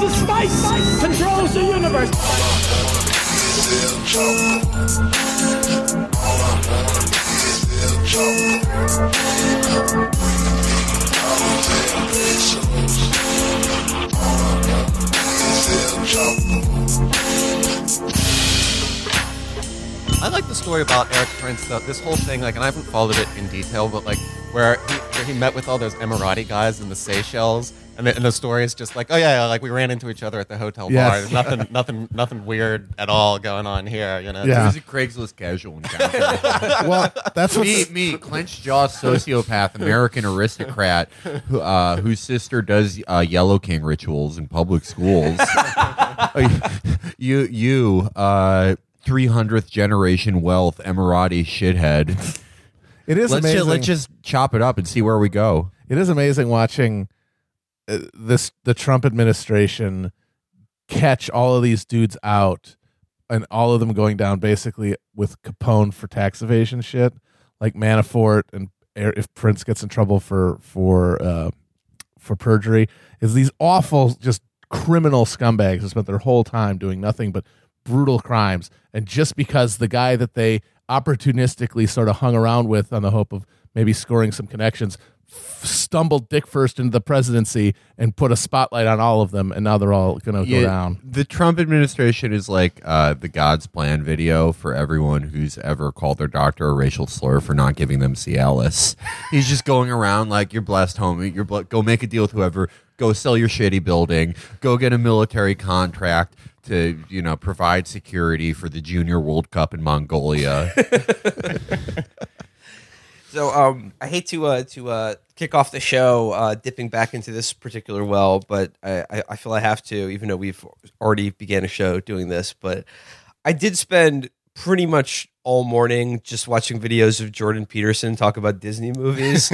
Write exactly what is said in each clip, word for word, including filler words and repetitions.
the spice controls the universe. I like the story about Erik Prince, though. This whole thing, like, and I haven't followed it in detail, but like, where he, where he met with all those Emirati guys in the Seychelles, and the, and the story is just like, oh yeah, yeah, like we ran into each other at the hotel Yes. bar. There's nothing, nothing, nothing weird at all going on here, you know. Yeah. It was a Craigslist casual encounter. Well, that's what me, me, clenched jaw sociopath, American aristocrat, who, uh, whose sister does uh, Yellow King rituals in public schools. you, you, uh, three hundredth generation wealth Emirati shithead. it is Let's amazing. just, let's just chop it up and see where we go. It is amazing watching uh, this the Trump administration catch all of these dudes out, and all of them going down basically with Capone for tax evasion shit, like Manafort, and if Prince gets in trouble for for uh, for perjury, is these awful, just criminal scumbags who spent their whole time doing nothing but brutal crimes, and just because the guy that they opportunistically sort of hung around with on the hope of maybe scoring some connections f- stumbled dick first into the presidency and put a spotlight on all of them, and now they're all going to go down. The Trump administration is like uh, the God's Plan video for everyone who's ever called their doctor a racial slur for not giving them Cialis. He's just going around like, you're blessed, homie. You're ble- go make a deal with whoever. Go sell your shitty building. Go get a military contract to, you know, provide security for the Junior World Cup in Mongolia. So um, I hate to uh, to uh, kick off the show uh, dipping back into this particular well, but I, I, I feel I have to, even though we've already began a show doing this. But I did spend pretty much all morning just watching videos of Jordan Peterson talk about Disney movies.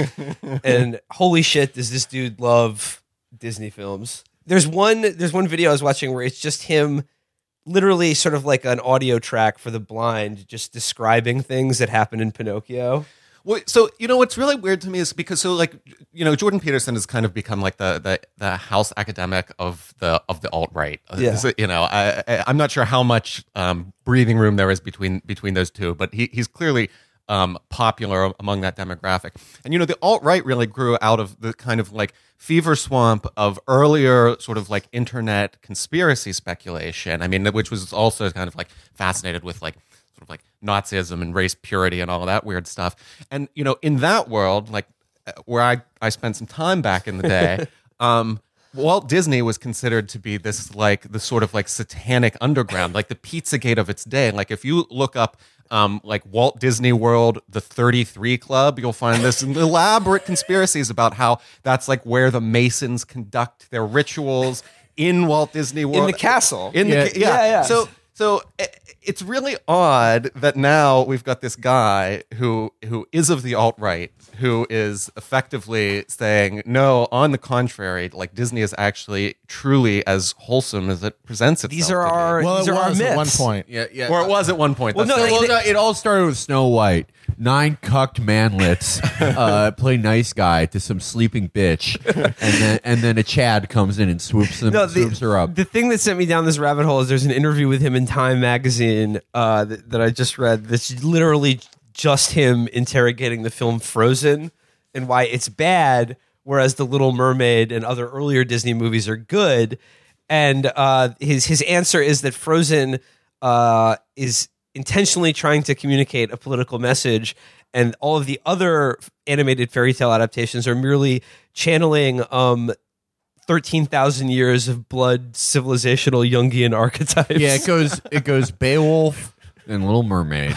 And holy shit, does this dude love Disney films. There's one there's one video I was watching where it's just him literally sort of like an audio track for the blind, just describing things that happen in Pinocchio. Well, so, you know, what's really weird to me is because, so like, you know, Jordan Peterson has kind of become like the the, the house academic of the of the alt-right. Yeah. So, you know, I, I, I'm not sure how much um, breathing room there is between between those two, but he he's clearly um, popular among that demographic. And, you know, the alt-right really grew out of the kind of like fever swamp of earlier sort of like internet conspiracy speculation. I mean, which was also kind of like fascinated with like sort of like Nazism and race purity and all of that weird stuff. And, you know, in that world, like where I, I spent some time back in the day, um, Walt Disney was considered to be this like the sort of like satanic underground, like the Pizzagate of its day. Like if you look up um, like Walt Disney World, the thirty-three Club, you'll find this elaborate conspiracies about how that's like where the Masons conduct their rituals in Walt Disney World. In the castle. In Yeah. the ca- yeah. Yeah, yeah. So so it, it's really odd that now we've got this guy who who is of the alt-right, who is effectively saying, no, on the contrary, like Disney is actually truly as wholesome as it presents itself. These are to be. our Well, these it are our was at one myths. point. Yeah, yeah. Or it was at one point. Well, That's no, right. Well, no, it all started with Snow White. Nine cucked manlets uh, play nice guy to some sleeping bitch, and then and then a Chad comes in and swoops them, No, the, swoops her up. the thing that sent me down this rabbit hole is there's an interview with him in Time magazine uh, that, that I just read that's literally just him interrogating the film Frozen and why it's bad, whereas The Little Mermaid and other earlier Disney movies are good. And uh, his his answer is that Frozen uh, is intentionally trying to communicate a political message, and all of the other animated fairy tale adaptations are merely channeling um, thirteen thousand years of blood civilizational Jungian archetypes. Yeah, it goes it goes Beowulf and Little Mermaid.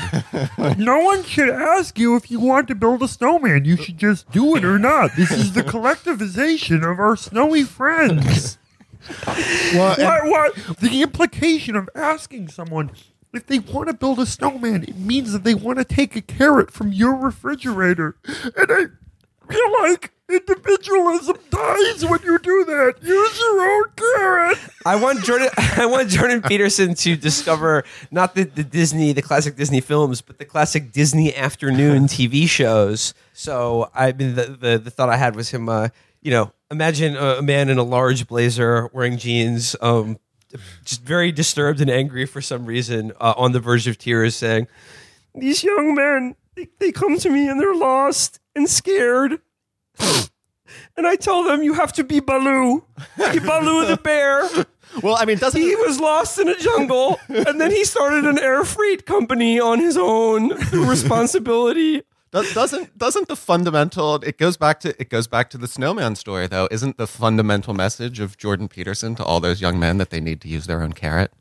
No one should ask you if you want to build a snowman. You should just do it or not. This is the collectivization of our snowy friends. Well, and- What, what? The implication of asking someone if they want to build a snowman, it means that they want to take a carrot from your refrigerator. And I feel like individualism dies when you do that. Use your own carrot. I want Jordan. I want Jordan Peterson to discover not the, the Disney, the classic Disney films, but the classic Disney afternoon T V shows. So I mean, the the, the thought I had was him, uh, you know, imagine a, a man in a large blazer wearing jeans, um, just very disturbed and angry for some reason, uh, on the verge of tears, saying, "These young men, they, they come to me and they're lost and scared." And I tell them, you have to be Baloo. Be Baloo the bear. Well, I mean, doesn't He was lost in a jungle, and then he started an air freight company on his own through responsibility. does- doesn't doesn't the fundamental it goes back to it goes back to the snowman story though? Isn't the fundamental message of Jordan Peterson to all those young men that they need to use their own carrot?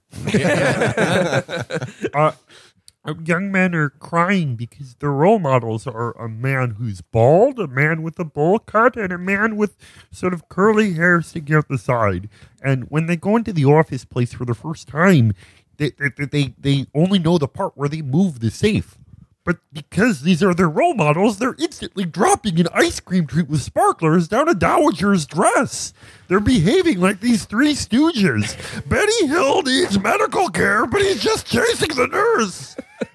uh, young men are crying because their role models are a man who's bald, a man with a bowl cut, and a man with sort of curly hair sticking out the side. And when they go into the office place for the first time, they they they, they only know the part where they move the safe. But because these are their role models, they're instantly dropping an ice cream treat with sparklers down a dowager's dress. They're behaving like these three stooges. Benny Hill needs medical care, but he's just chasing the nurse.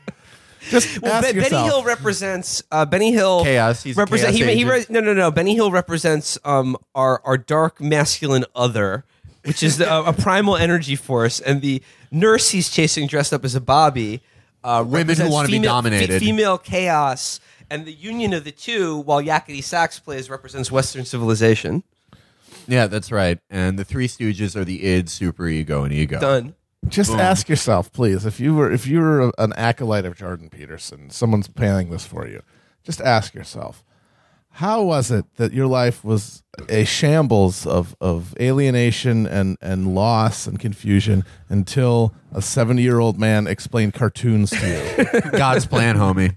Just Well, ask Be- Benny yourself. Hill represents uh, Benny Hill Chaos. He's a represent. chaos He, he re- agent. no no no. Benny Hill represents um our our dark masculine other, which is the, a, a primal energy force, and the nurse he's chasing dressed up as a Bobby. Uh, Women who represents wanna be female- dominated. fe- female chaos, and the union of the two, while Yakety Sax plays, represents Western civilization. Yeah, that's right. And the Three Stooges are the id, super ego, and ego. Done. Just ask yourself, please, if you were if you were an acolyte of Jordan Peterson, someone's planning this for you. Just ask yourself, how was it that your life was a shambles of, of alienation and, and loss and confusion until a seventy-year-old man explained cartoons to you? God's plan, homie.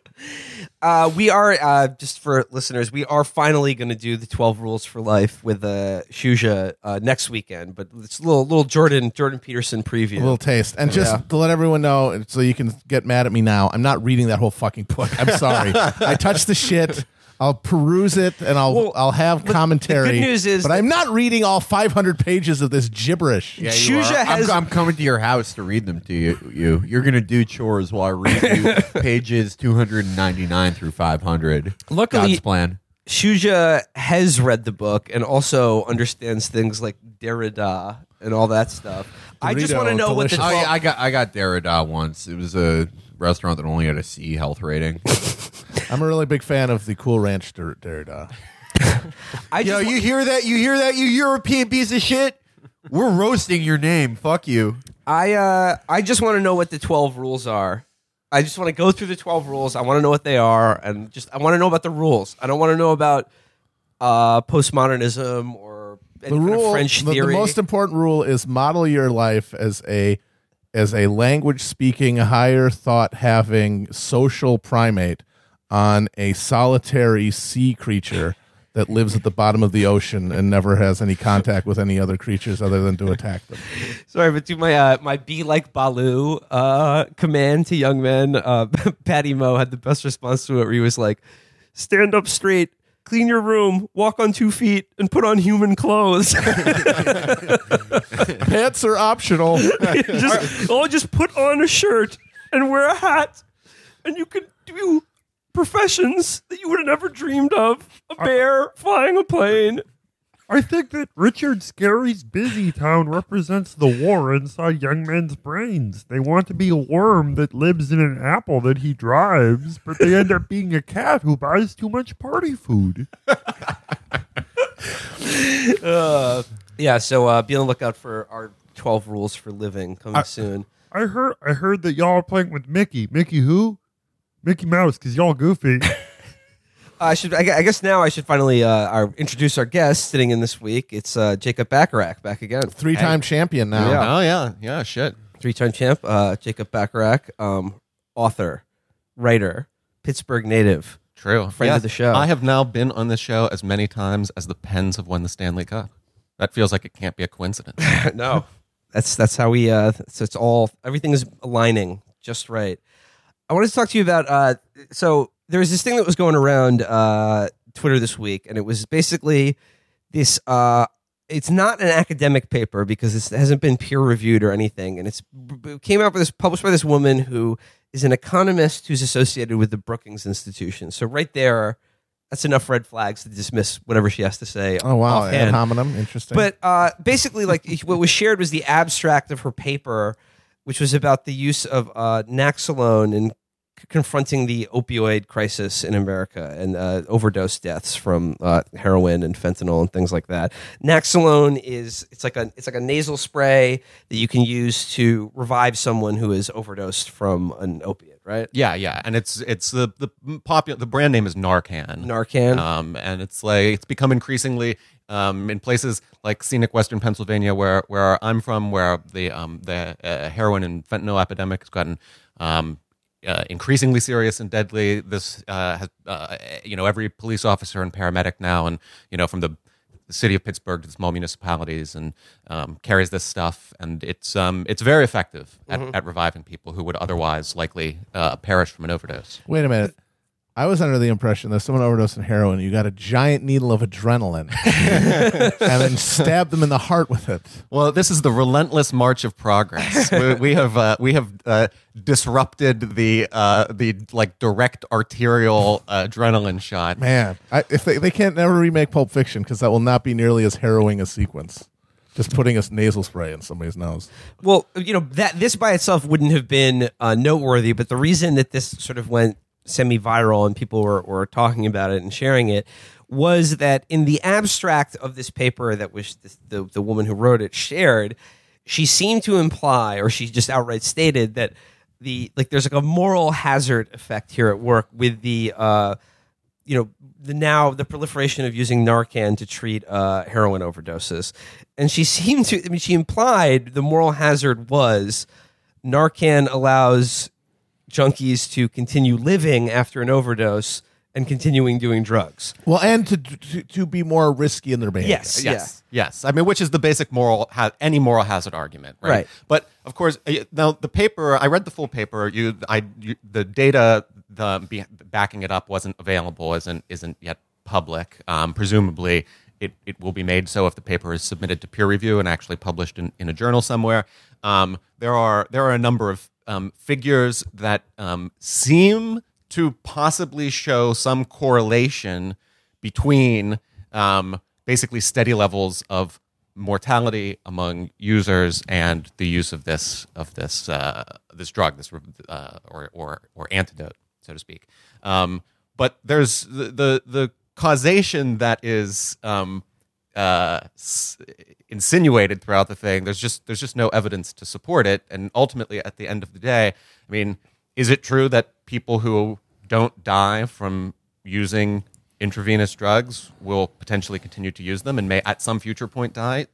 Uh, we are, uh, just for listeners, we are finally going to do the twelve Rules for Life with uh, Shuja uh, next weekend. But it's a little, little Jordan Jordan Peterson preview. A little taste. And just Yeah. to let everyone know, and so you can get mad at me now, I'm not reading that whole fucking book. I'm sorry. I touched the shit. I'll peruse it and I'll Well, I'll have commentary. good news is but that- I'm not reading all five hundred pages of this gibberish. Yeah, you Shuja are. has- I'm, I'm coming to your house to read them to you. You, you're gonna do chores while I read you pages two hundred ninety-nine through five hundred. Luckily- God's plan. Shuja has read the book and also understands things like Derrida and all that stuff. I just Dorito, want to know delicious. what Oh the yeah, twelve I got I got Derrida once. It was a restaurant that only had a C health rating. I'm a really big fan of the Cool Ranch Der- Derrida. I Yo, just you hear that? You hear that? You European piece of shit. We're roasting your name. Fuck you. I uh I just want to know what the twelve rules are. I just want to go through the twelve rules. I want to know what they are, and just I want to know about the rules. I don't want to know about uh postmodernism or any The kind rule, of French the, the theory. most important rule is model your life as a as a language speaking, higher thought having social primate on a solitary sea creature that lives at the bottom of the ocean and never has any contact with any other creatures other than to attack them. Sorry, but do my uh, my be like Baloo uh, command to young men. Uh, Patty Moe had the best response to it, where he was like, "Stand up straight, clean your room, walk on two feet, and put on human clothes." Pants are optional. just, oh, just put on a shirt and wear a hat, and you can do professions that you would have never dreamed of. A bear, flying a plane. I think that Richard Scarry's Busy Town represents the war inside young men's brains. They want to be a worm that lives in an apple that he drives, but they end up being a cat who buys too much party food. Uh, yeah, so uh, be on the lookout for our twelve rules for living coming I- soon. I heard I heard that y'all are playing with Mickey. Mickey who? Mickey Mouse, because y'all goofy. I should. I gu- I guess now I should finally uh, our, introduce our guest sitting in this week. It's uh, Jacob Bacharach back again, Three time champion now. Yeah. Oh yeah, yeah, shit. three-time champ. Uh, Jacob Bacharach, um, author, writer, Pittsburgh native. True. Friend Yeah, of the show. I have now been on this show as many times as the Pens have won the Stanley Cup. That feels like it can't be a coincidence. No, that's that's how we. Uh, so it's all everything is aligning just right. I wanted to talk to you about. Uh, so there was this thing that was going around uh, Twitter this week, and it was basically this. Uh, it's not an academic paper because it's, it hasn't been peer reviewed or anything, and it's it came out with this published by this woman who is an economist who's associated with the Brookings Institution. So right there, that's enough red flags to dismiss whatever she has to say. Oh wow, ad offhand. hominem, interesting. But uh, basically, like what was shared was the abstract of her paper, which was about the use of uh, Naxalone in c- confronting the opioid crisis in America and uh, overdose deaths from uh, heroin and fentanyl and things like that. Naxalone is it's like a it's like a nasal spray that you can use to revive someone who is overdosed from an opiate, right? Yeah, yeah, and it's it's the the popular the brand name is Narcan. Narcan. Um, and it's like it's become increasingly um, in places like scenic Western Pennsylvania, where where I'm from, where the um, the uh, heroin and fentanyl epidemic has gotten um, uh, increasingly serious and deadly. This uh, has uh, you know every police officer and paramedic now, and you know from the the city of Pittsburgh to the small municipalities, and um, carries this stuff, and it's um, it's very effective at, Mm-hmm. at reviving people who would otherwise likely uh, perish from an overdose. Wait a minute. I was under the impression that someone overdosed on heroin, you got a giant needle of adrenaline and then stabbed them in the heart with it. Well, this is the relentless march of progress. we, we have uh, we have uh, disrupted the uh, the like direct arterial uh, adrenaline shot. Man, I, if they, they can't never remake Pulp Fiction because that will not be nearly as harrowing a sequence. Just putting a nasal spray in somebody's nose. Well, you know that this by itself wouldn't have been uh, noteworthy, but the reason that this sort of went semi-viral and people were, were talking about it and sharing it was that in the abstract of this paper that was this, the the woman who wrote it shared, she seemed to imply, or she just outright stated, that the like there's like a moral hazard effect here at work with the uh, you know the now the proliferation of using Narcan to treat uh, heroin overdoses, and she seemed to I mean she implied the moral hazard was Narcan allows junkies to continue living after an overdose and continuing doing drugs. Well, and to to, to be more risky in their behavior. Yes, Yes, yes. I mean, which is the basic moral, ha- any moral hazard argument, right? Right. But of course, uh, now the paper, I read the full paper. You, I, you, the data, the be, backing it up wasn't available, isn't isn't yet public. Um, presumably, it it will be made so if the paper is submitted to peer review and actually published in, in a journal somewhere. Um, there are there are a number of um, figures that um, seem to possibly show some correlation between um, basically steady levels of mortality among users and the use of this of this uh, this drug, this uh, or or or antidote, so to speak. Um, but there's the, the the causation that is um, uh, s- insinuated throughout the thing. There's just there's just no evidence to support it, and ultimately, at the end of the day, I mean, is it true that people who don't die from using intravenous drugs will potentially continue to use them and may at some future point die?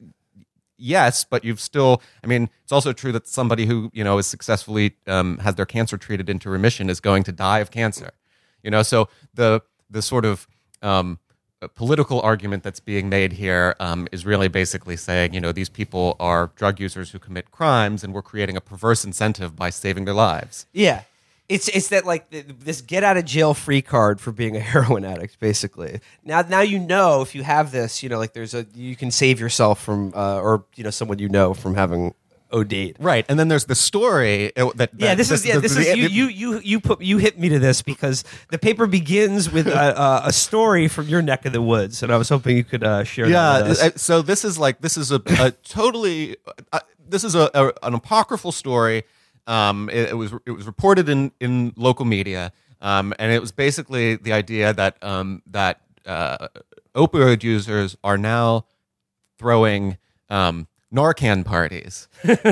Yes, but you've still, I mean, it's also true that somebody who, you know, is successfully um, has their cancer treated into remission is going to die of cancer. You know, so the the sort of um, political argument that's being made here um, is really basically saying, you know, these people are drug users who commit crimes, and we're creating a perverse incentive by saving their lives. Yeah. It's it's that like th- this get out of jail free card for being a heroin addict, basically. Now now you know if you have this, you know, like there's a you can save yourself from uh, or you know someone you know from having O D'd. Right, and then there's the story uh, that, Yeah, that- this is yeah, the- this the- is you the- you you you put you hit me to this because the paper begins with a, a, a story from your neck of the woods, and I was hoping you could uh, share. Yeah, that with us. uh, so this is like this is a, a totally uh, this is a, a an apocryphal story. Um, it, it was it was reported in, in local media, um, and it was basically the idea that um, that uh, opioid users are now throwing um, Narcan parties,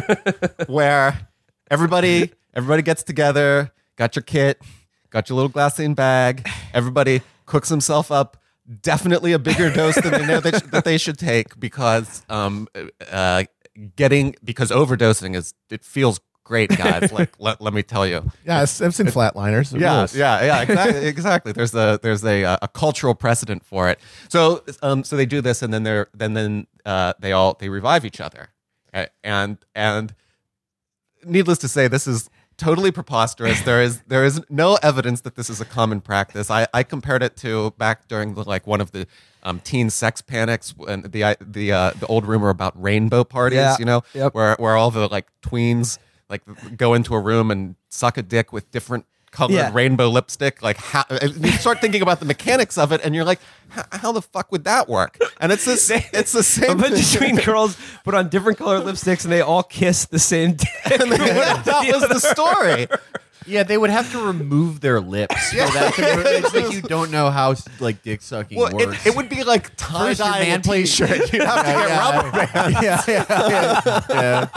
where everybody everybody gets together, got your kit, got your little glassine bag, everybody cooks himself up. Definitely a bigger dose than they know that, sh- that they should take because um, uh, getting because overdosing is it feels great, guys. Like let, let me tell you. Yeah, I've I've seen Flatliners. It Yeah, rules. yeah, yeah, exactly, exactly. There's a there's a uh, a cultural precedent for it. So um so they do this, and then they're then then uh they all they revive each other, A- and and needless to say, this is totally preposterous. There is there is no evidence that this is a common practice. I, I compared it to back during the, like one of the um, teen sex panics and the the uh, the old rumor about rainbow parties. Yeah, You know, yep. where where all the like tweens like go into a room and suck a dick with different colored Yeah. rainbow lipstick. Like, how, you start thinking about the mechanics of it, and you're like, how the fuck would that work? And it's this, it's the A same bunch of thing. tween girls put on different colored lipsticks and they all kiss the same dick. And that, that was the story. Yeah, they would have to remove their lips. So that it's like you don't know how like dick sucking Well, works. it, it would be like tie First your dye man man plays- t-shirt. You'd have to get Yeah, rubber bands. yeah, yeah,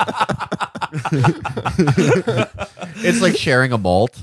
yeah. It's like sharing a malt.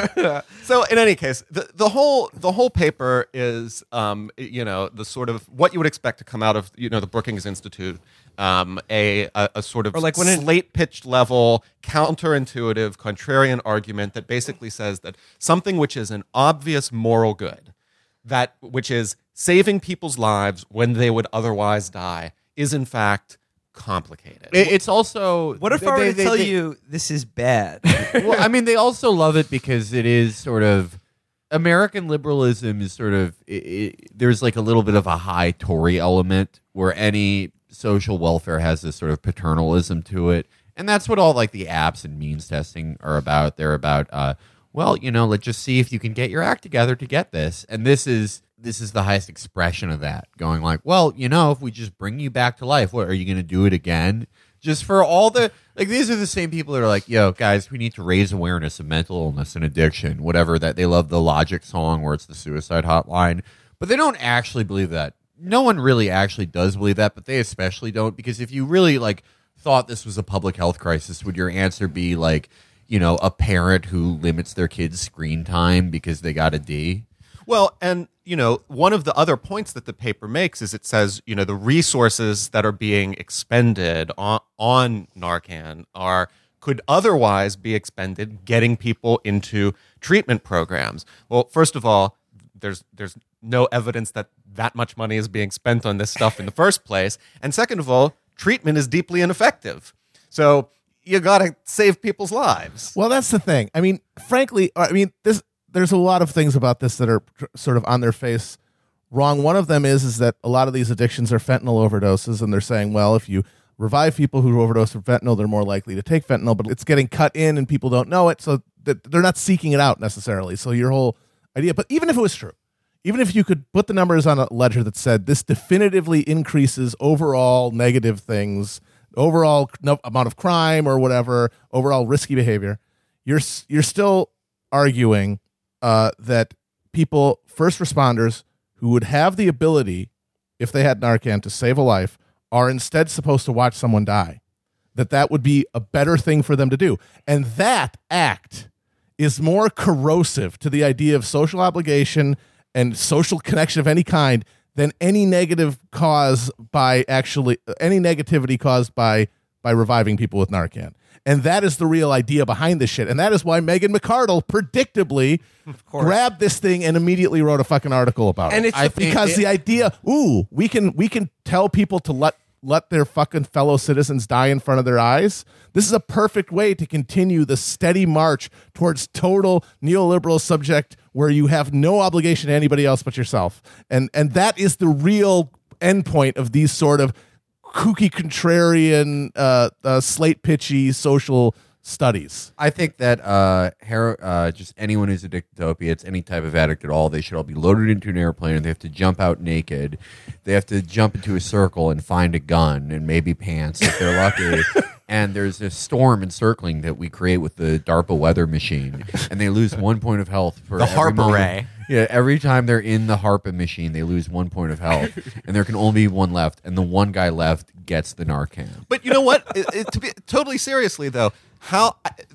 So in any case, the, the whole the whole paper is, um, you know, the sort of what you would expect to come out of, you know, the Brookings Institute, um, a, a a sort of Or like when it- slate pitched level, counterintuitive, contrarian argument that basically says that something which is an obvious moral good, that which is saving people's lives when they would otherwise die, is in fact complicated. It- it's also What if I were they- to they- tell they- you this is bad? well, I mean, they also love it because it is sort of American liberalism is sort of it, it, there's like a little bit of a high Tory element where any social welfare has this sort of paternalism to it, and that's what all like the apps and means testing are about. They're about, uh, well, you know, let's just see if you can get your act together to get this, and this is. This is the highest expression of that. Going like, well, you know, if we just bring you back to life, what are you going to do it again? Just for all the like, these are the same people that are like, yo, guys, we need to raise awareness of mental illness and addiction, whatever. That they love the Logic song where it's the suicide hotline, but they don't actually believe that. No one really actually does believe that, but they especially don't, because if you really like thought this was a public health crisis, would your answer be like, you know, a parent who limits their kid's screen time because they got a D? Well, and, you know, one of the other points that the paper makes is it says, you know, the resources that are being expended on, on Narcan are could otherwise be expended getting people into treatment programs. Well, first of all, there's there's no evidence that that much money is being spent on this stuff in the first place. And second of all, treatment is deeply ineffective. So you got to save people's lives. Well, that's the thing. I mean, frankly, I mean, this. There's a lot of things about this that are tr- sort of on their face wrong. One of them is is that a lot of these addictions are fentanyl overdoses, and they're saying, well, if you revive people who overdose from fentanyl, they're more likely to take fentanyl, but it's getting cut in and people don't know it, so that they're not seeking it out necessarily. So your whole idea, but even if it was true, even if you could put the numbers on a ledger that said this definitively increases overall negative things, overall no, amount of crime or whatever, overall risky behavior, you're s- you're still arguing Uh, that people, first responders, who would have the ability, if they had Narcan, to save a life, are instead supposed to watch someone die. That that would be a better thing for them to do. And that act is more corrosive to the idea of social obligation and social connection of any kind than any negative cause by actually, any negativity caused by by reviving people with Narcan. And that is the real idea behind this shit. And that is why Megan McArdle predictably grabbed this thing and immediately wrote a fucking article about And it. it's I the- because it- the idea, ooh, we can we can tell people to let let their fucking fellow citizens die in front of their eyes. This is a perfect way to continue the steady march towards total neoliberal subject where you have no obligation to anybody else but yourself. And and that is the real endpoint of these sort of kooky, contrarian, uh, uh, slate pitchy social studies. I think that uh, hero, uh, just anyone who's addicted to opiates, any type of addict at all, they should all be loaded into an airplane and they have to jump out naked. They have to jump into a circle and find a gun and maybe pants if they're lucky. And there's a storm encircling that we create with the DARPA weather machine, and they lose one point of health for The every HARPA moment. ray. Yeah, every time they're in the HARPA machine, they lose one point of health, and there can only be one left, and the one guy left gets the Narcan. But you know what? It, it, to be totally seriously, though, how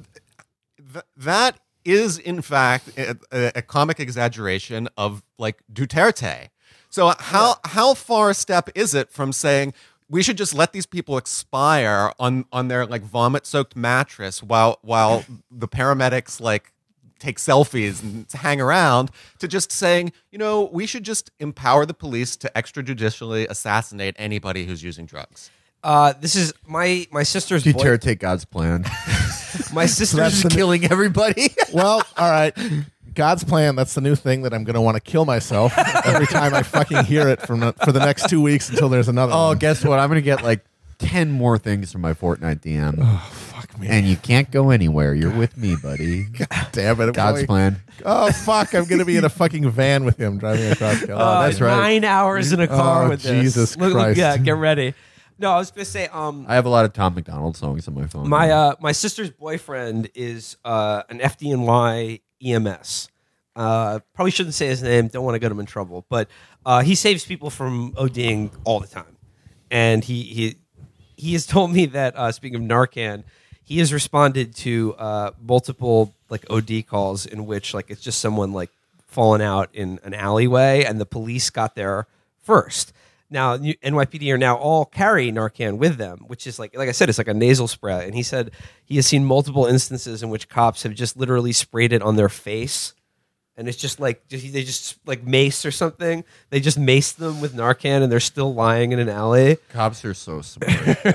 th- that is in fact a, a comic exaggeration of like Duterte. So how how far a step is it from saying we should just let these people expire on on their like vomit soaked mattress while while the paramedics like take selfies and hang around, to just saying, you know, we should just empower the police to extrajudicially assassinate anybody who's using drugs. Uh, this is my my sister's boy- Duterte, God's plan. my sister's that's the- Killing everybody. Well, all right. God's plan, that's the new thing that I'm going to want to kill myself every time I fucking hear it from the, for the next two weeks until there's another Oh, one. guess what? I'm going to get like ten more things from my Fortnite D M. Fuck fuck me. And you can't go anywhere. You're with me, buddy. Damn it. God's boy. plan. Oh, fuck. I'm going to be in a fucking van with him driving across California. Uh, that's right. Nine hours in a car Oh, with this. Jesus Look- look- Christ. Yeah, get ready. No, I was going to say, um, I have a lot of Tom McDonald songs on my phone. my uh, my sister's boyfriend is uh, an F D N Y E M S. Uh, probably shouldn't say his name. Don't want to get him in trouble. But uh, he saves people from ODing all the time. And he he he has told me that, uh, speaking of Narcan, he has responded to uh, multiple like O D calls in which like it's just someone like fallen out in an alleyway and the police got there first. Now, N Y P D are now all carry Narcan with them, which is like, like I said, it's like a nasal spray. And he said he has seen multiple instances in which cops have just literally sprayed it on their face. And it's just like, just, they just like mace or something. They just mace them with Narcan and they're still lying in an alley. Cops are so smart.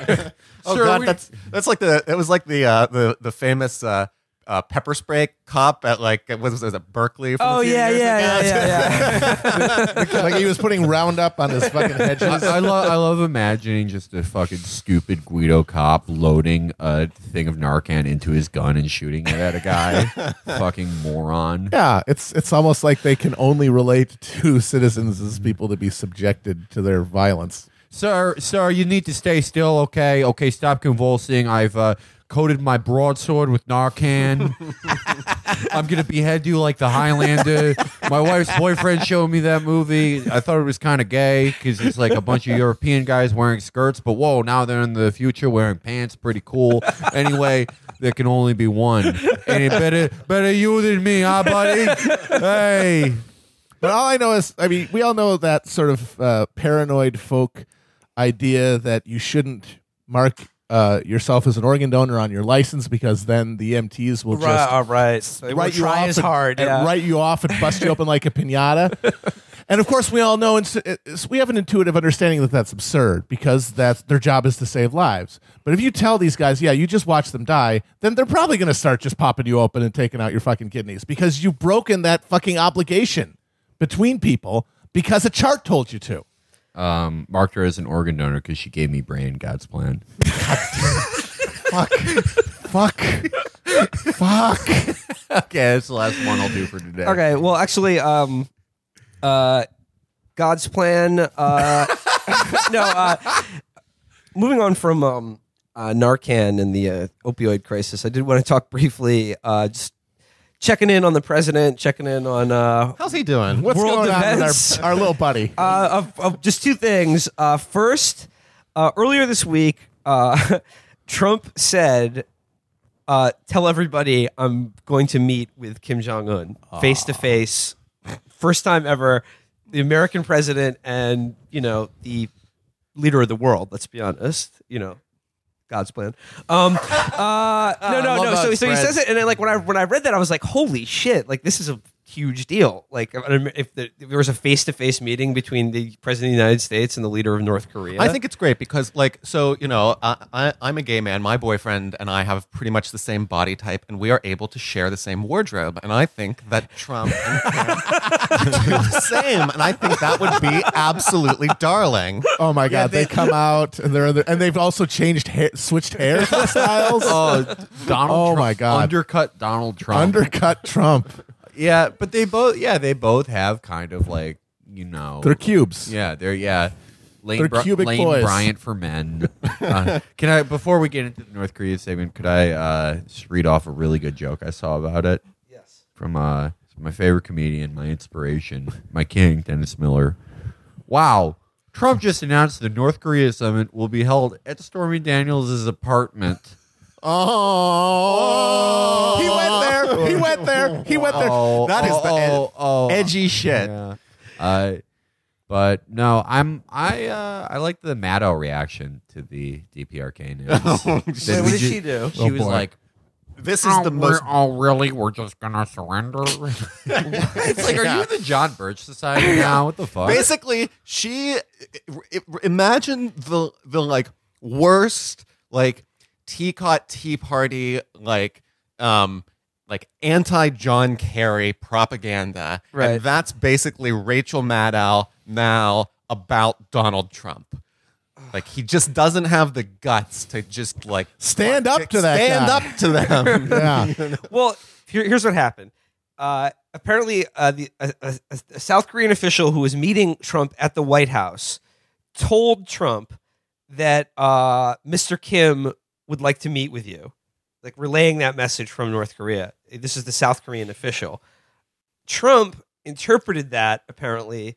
Oh Sir, god, we- that's that's like the it was like the uh, the the famous uh, uh, pepper spray cop at like what was it, Berkeley? From Oh, a few yeah, years yeah, ago? yeah, yeah, like he was putting Roundup on his fucking hedges. I, I love I love imagining just a fucking stupid Guido cop loading a thing of Narcan into his gun and shooting it at a guy. Fucking moron. Yeah, it's it's almost like they can only relate to citizens as people to be subjected to their violence. Sir, sir, you need to stay still, okay? Okay, stop convulsing. I've uh, coated my broadsword with Narcan. I'm going to behead you like the Highlander. My wife's boyfriend showed me that movie. I thought it was kind of gay because it's like a bunch of European guys wearing skirts, but whoa, now they're in the future wearing pants. Pretty cool. Anyway, there can only be one. And it better, better you than me, huh, buddy? Hey. But all I know is, I mean, we all know that sort of uh, paranoid folk idea that you shouldn't mark uh, yourself as an organ donor on your license because then the E M Ts will Right, just all right. They write won't you try off as and, hard. and Yeah. write you off and bust you open like a pinata. And of course, we all know it's, it's, we have an intuitive understanding that that's absurd because that's their job is to save lives. But if you tell these guys, yeah, you just watch them die, then they're probably going to start just popping you open and taking out your fucking kidneys because you've broken that fucking obligation between people because a chart told you to. Um, marked her as an organ donor because she gave me brain. God's plan. Fuck. Fuck. Fuck. Okay, that's the last one I'll do for today. Okay, well, actually, um, uh, God's plan. Uh, no, uh, moving on from um, uh, Narcan and the uh, opioid crisis, I did want to talk briefly, uh, just checking in on the president, checking in on uh, How's he doing? What's World going events. on with our, our little buddy? uh, of, of just two things. Uh, first, uh, earlier this week, uh, Trump said, uh, "Tell everybody I'm going to meet with Kim Jong Un face to face, first time ever." The American president and you know the leader of the world. Let's be honest. You know. God's plan. Um, uh, no, no, love no. how So, it so he spreads. says it, and then like when I when I read that, I was like, "Holy shit! Like this is a huge deal." Like if, the, if there was a face to face meeting between the president of the United States and the leader of North Korea, I think it's great because, like, so you know, I, I, I'm a gay man. My boyfriend and I have pretty much the same body type, and we are able to share the same wardrobe. And I think that Trump and Kim do the same, and I think that would be absolutely darling. Oh my god, they, come out and they're and they've also changed hair, switched hairstyles. Oh, Donald Oh, Trump my God. undercut Donald Trump. Undercut Trump. yeah, but they both yeah, they both have kind of like, you know. They're cubes. Yeah, they're yeah. Lane, They're Bri- cubic Lane boys. Bryant for men. Uh, can I before we get into the North Korea segment, could I uh, just read off a really good joke I saw about it? yes. From uh, my favorite comedian, my inspiration, my king, Dennis Miller. Wow. Trump just announced the North Korea summit will be held at Stormy Daniels' apartment. Oh, he went there. He went there. He went there. Oh, That is the ed- oh, oh, edgy shit. Yeah. Uh, but no, I'm I uh, I like the Maddow reaction to the D P R K news. Wait, what did she do? She Oh, was boy. like, This is the most. oh really? We're just gonna surrender? It's like, are you in the John Birch Society now? What the fuck? Basically, she i- i- imagine the the like worst like teacot tea party like um like anti John Kerry propaganda, Right. and that's basically Rachel Maddow now about Donald Trump. Like he just doesn't have the guts to just like Stand up to that stand guy. up to them. Yeah. Well, here, here's what happened. Uh, apparently, uh, the, a, a, a South Korean official who was meeting Trump at the White House told Trump that uh, Mister Kim would like to meet with you, like relaying that message from North Korea. This is the South Korean official. Trump interpreted that, apparently,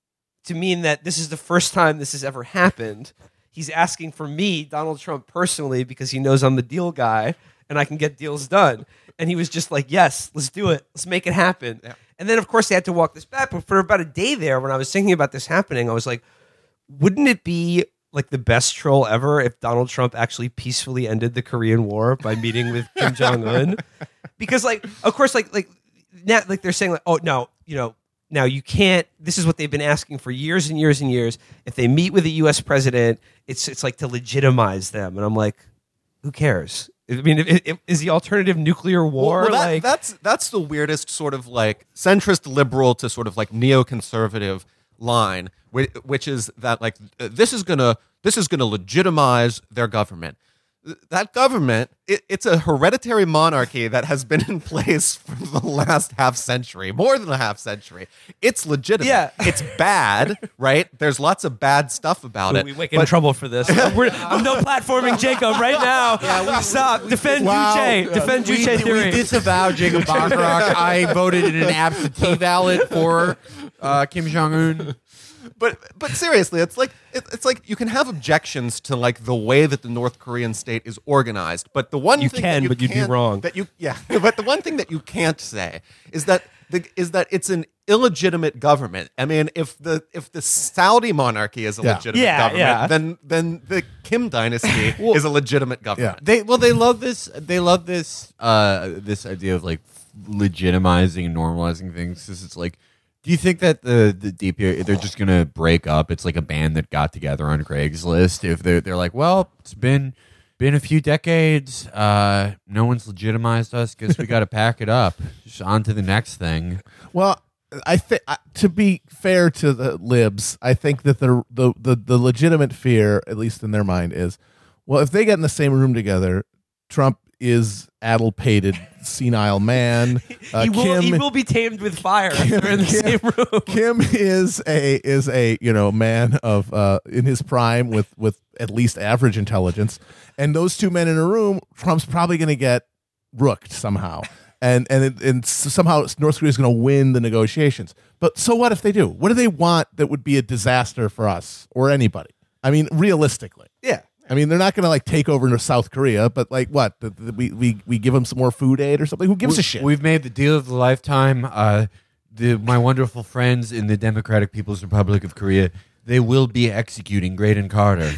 to mean that this is the first time this has ever happened. He's asking for me, Donald Trump, personally, because he knows I'm the deal guy and I can get deals done. And he was just like, yes, let's do it. Let's make it happen. Yeah. And then, of course, they had to walk this back. But for about a day there, when I was thinking about this happening, I was like, wouldn't it be like the best troll ever if Donald Trump actually peacefully ended the Korean War by meeting with Kim Jong-un? Because, like, of course, like, like, now, like they're saying, like, oh, no, you know, now you can't, this is what they've been asking for years and years and years. If they meet with a U S president, it's it's like to legitimize them. And I'm like, who cares? I mean, if, if, is the alternative nuclear war? Well, well, that, like, that's that's the weirdest sort of like centrist liberal to sort of like neoconservative line, which, which is that like uh, this is gonna this is gonna legitimize their government. That government, it, it's a hereditary monarchy that has been in place for the last half century, more than a half century. It's legitimate. Yeah. It's bad, right? There's lots of bad stuff about it. we might get in trouble for this. We're, I'm no platforming Jacob right now. Yeah, we, Stop. Defend Wow. Juche. Defend we, Juche we theory. disavow Jacob Bacharach. I voted in an absentee ballot for uh, Kim Jong Un. But but seriously, it's like it, it's like you can have objections to like the way that the North Korean state is organized, but the one You thing can, that you but you'd be can't- wrong. That you yeah, but the one thing that you can't say is that the, is that it's an illegitimate government. I mean, if the if the Saudi monarchy is a Yeah. legitimate Yeah, government, yeah. then then the Kim dynasty is a legitimate government. They well, they love this. They love this. Uh, this idea of like legitimizing and normalizing things. Because it's like, do you think that the the D P they're just gonna break up? It's like a band that got together on Craigslist. If they're they're like, well, it's been been a few decades. Uh, no one's legitimized us. Guess we got to pack it up. Just on to the next thing. Well, I think to be fair to the libs, I think that the, the the the legitimate fear, at least in their mind, is, well, if they get in the same room together, Trump is addle-pated, senile man. Uh, he, will, Kim, he will be tamed with fire if they're in the same room. Kim is a is a you know man of uh, in his prime with with at least average intelligence, and those two men in a room, Trump's probably going to get rooked somehow. And and it, and somehow North Korea is going to win the negotiations. But so what if they do? What do they want that would be a disaster for us or anybody? I mean, realistically, Yeah. I mean, they're not going to like take over South Korea, but like what? The, the, we, we we give them some more food aid or something? Who gives We- a shit? We've made the deal of the lifetime. Uh, the, my wonderful friends in the Democratic People's Republic of Korea, they will be executing Graydon Carter.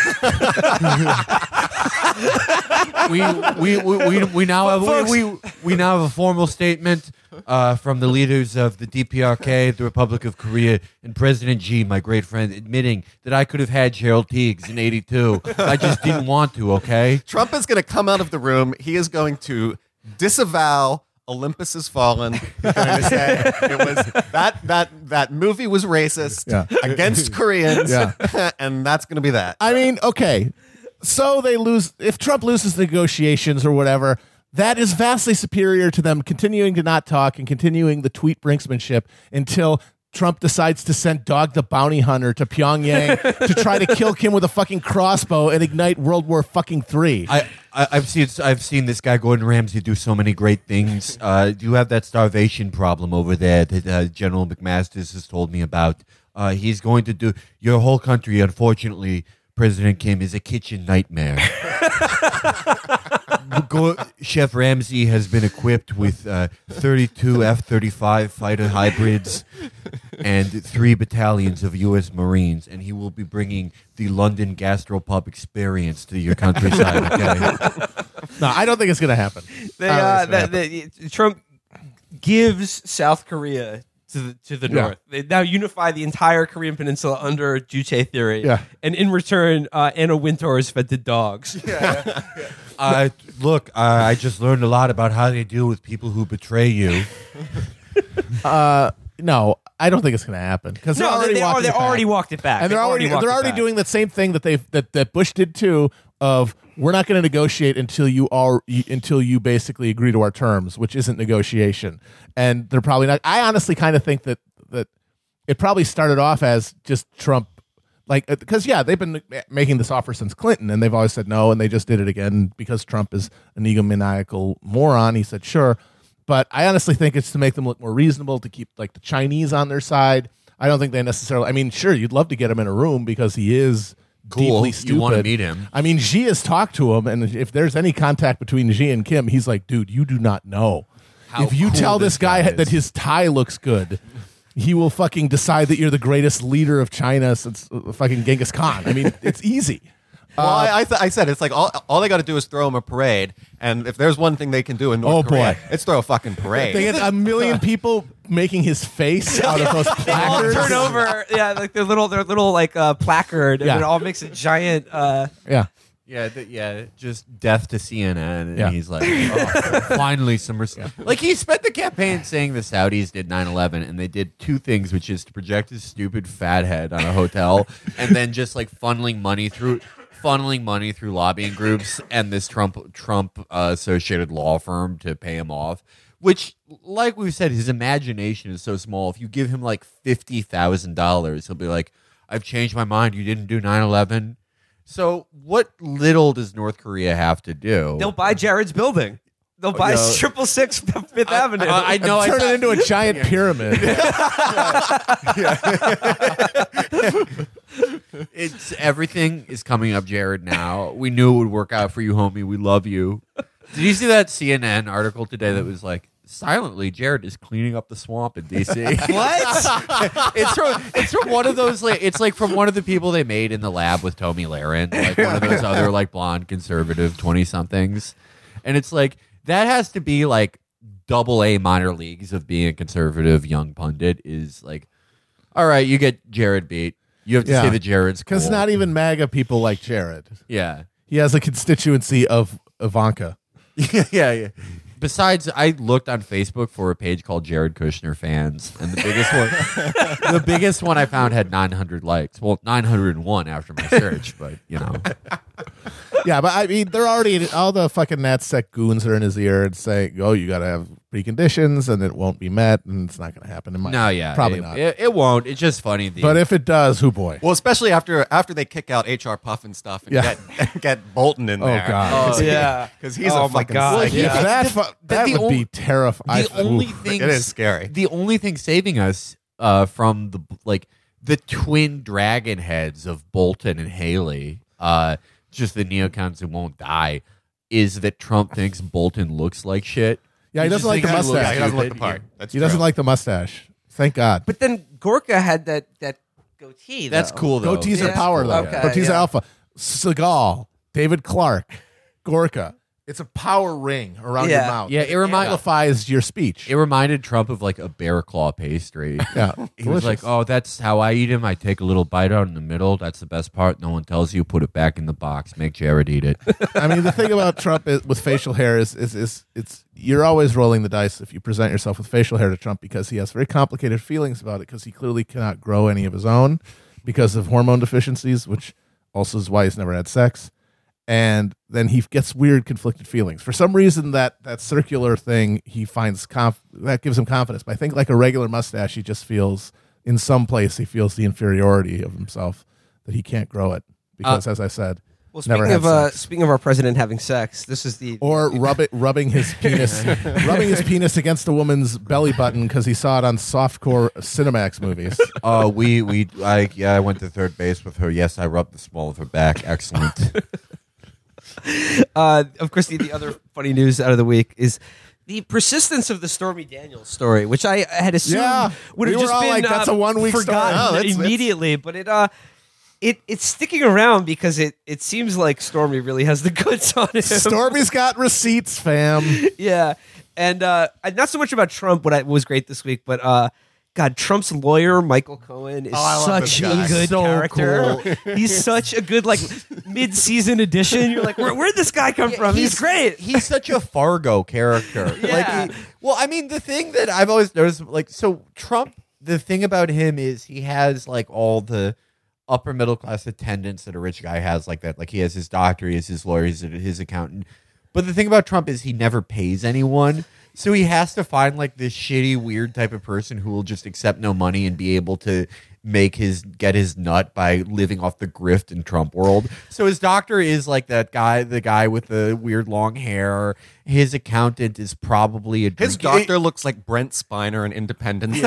we, we, we, we, we now have we, we, we now have a formal statement uh, from the leaders of the D P R K, the Republic of Korea, and President Xi, my great friend, admitting that I could have had Gerald Teagues in eighty-two. I just didn't want to. Okay. Trump is going to come out of the room. He is going to disavow Olympus Has Fallen. He's going to say it was that that that movie was racist Yeah. against Koreans, Yeah. and that's going to be that. I mean, okay. So they lose if Trump loses negotiations or whatever. That is vastly superior to them continuing to not talk and continuing the tweet brinksmanship until Trump decides to send Dog the Bounty Hunter to Pyongyang to try to kill Kim with a fucking crossbow and ignite World War fucking three. I, I I've seen I've seen this guy Gordon Ramsay do so many great things. Uh, you have that starvation problem over there that uh, General McMaster's has told me about. Uh, he's going to do your whole country. Unfortunately, President Kim is a kitchen nightmare. Go, Chef Ramsay has been equipped with uh, thirty-two F thirty-five fighter hybrids and three battalions of U S Marines, and he will be bringing the London gastropub experience to your countryside. Okay. No, I don't think it's going to happen. They, I uh, don't think it's the, the, Trump gives South Korea to the to the Yeah. north. They now unify the entire Korean peninsula under Juche theory. Yeah. And in return, uh, Anna Wintour is fed to dogs. Uh, look, uh, I just learned a lot about how they deal with people who betray you. Uh, no, I don't think it's going to happen because No, they're already they, are, walking they it back. already walked it back. and they're They've already, walked they're it already back. doing that same thing that they that that Bush did too. Of we're not going to negotiate until you are until you basically agree to our terms, which isn't negotiation. And they're probably not. I honestly kind of think that that it probably started off as just Trump, like because yeah, they've been making this offer since Clinton, and they've always said no, and they just did it again because Trump is an egomaniacal moron. He said sure, but I honestly think it's to make them look more reasonable, to keep like the Chinese on their side. I don't think they necessarily. I mean, sure, you'd love to get him in a room because he is. Cool. Deeply stupid. You want to meet him. I mean, Xi has talked to him, and if there's any contact between Xi and Kim, he's like, dude, you do not know. How if you cool tell this this guy, guy is. that his tie looks good, he will fucking decide that you're the greatest leader of China since uh, fucking Genghis Khan. I mean, it's easy. Well, I, I, th- I said it's like all all they got to do is throw him a parade, and if there's one thing they can do in North Oh, Korea, boy. it's throw a fucking parade. They get a million people making his face out of those All placards. turn over, yeah, like their little, their little like uh, placard, and Yeah. it all makes a giant. Uh, Yeah. Yeah, th- yeah, just death to C N N, and Yeah. he's like, oh, finally some respect. Like he spent the campaign saying the Saudis did nine eleven, and they did two things, which is to project his stupid fat head on a hotel, and then just like funneling money through, funneling money through lobbying groups and this Trump Trump uh, associated law firm to pay him off. Which, like we said, his imagination is so small. If you give him like fifty thousand dollars, he'll be like, "I've changed my mind. You didn't do nine eleven." So, what little does North Korea have to do? they'll buy Jared's building. They'll buy no. triple six Fifth Avenue. I, I know. I Turn thought- it into a giant pyramid. It's everything is coming up, Jared. Now we knew it would work out for you, homie. We love you. Did you see that C N N article today that was like, silently, Jared is cleaning up the swamp in D C? What? it's from it's from one of those like it's like from one of the people they made in the lab with Tomi Lahren, like one of those other like blonde conservative twenty somethings, and it's like that has to be like double A minor leagues of being a conservative young pundit is like, all right, you get Jared beat. You have to Yeah. say that Jared's cool. Because not even MAGA people like Jared. yeah. He has a constituency of Ivanka. yeah, yeah. Besides, I looked on Facebook for a page called Jared Kushner fans, and the biggest one, the biggest one I found had nine hundred likes. Well, nine hundred one after my search, but you know, Yeah, but I mean, they're already all the fucking NatSec goons are in his ear and saying, "Oh, you got to have preconditions, and it won't be met, and it's not going to happen." It might, no, yeah, probably it, not. It, it won't. It's just funny. The, but if it does, who boy? Well, especially after after they kick out H R Puff and stuff and Yeah. get get Bolton in Oh, there. God. Because Yeah. he's Oh, a my fucking God. psycho. Yeah. that The- fu- the- that the would ol- be terrifying. the only thing It is scary. The only thing saving us uh, from the like the twin dragon heads of Bolton and Haley, uh, just the neocons who won't die, is that Trump thinks Bolton looks like shit. Yeah, he just doesn't like the thinks he looks mustache. Yeah, he doesn't look stupid. the part. That's He doesn't true. like the mustache. Thank God. But then Gorka had that that goatee. That's though. cool though. Goatees Yeah. are power, though. Okay, Goatees yeah. are alpha. Seagal, David Clark, Gorka. It's a power ring around Yeah. your mouth. Yeah, it remind- amplifies your speech. It reminded Trump of like a bear claw pastry. Yeah, He was like, "Oh, that's how I eat him. I take a little bite out in the middle. That's the best part. No one tells you. Put it back in the box. Make Jared eat it." I mean, the thing about Trump is, with facial hair is, is, is it's you're always rolling the dice if you present yourself with facial hair to Trump because he has very complicated feelings about it because he clearly cannot grow any of his own because of hormone deficiencies, which also is why he's never had sex. And then he gets weird conflicted feelings. For some reason, that that circular thing he finds conf- that gives him confidence. But I think like a regular mustache, he just feels in some place he feels the inferiority of himself that he can't grow it because, as I said, Well, never speaking had of uh, sex. speaking of our president having sex, this is the Or rub it, rubbing his penis, rubbing his penis against a woman's belly button because he saw it on softcore Cinemax movies. Uh, we we I yeah I went to third base with her. Yes, I rubbed the small of her back. Excellent. Uh, of course, the, the other funny news out of the week is the persistence of the Stormy Daniels story, which I had assumed Yeah, would have we were just all been like, that's uh, a one-week story. forgotten No, it's- it's- immediately. But it uh, it it's sticking around because it it seems like Stormy really has the goods on him. Stormy's got receipts, fam. Yeah, and uh, not so much about Trump. What I, was great this week, but uh, God, Trump's lawyer Michael Cohen is Oh, I love such this a guy. good So character. He's such a good like mid-season addition. You're like, Where, where'd this guy come from? He's, great. He's such a Fargo character. Yeah. Like, he, well, I mean, the thing that I've always noticed, like, so Trump the thing about him is he has like all the upper middle class attendants that a rich guy has, like that. Like he has his doctor, he has his lawyer, he's his accountant. But the thing about Trump is he never pays anyone. So he has to find like this shitty, weird type of person who will just accept no money and be able to make his get his nut by living off the grift in Trump world. So his doctor is like that guy, the guy with the weird long hair. His accountant is probably a His drink- doctor looks like Brent Spiner in Independence.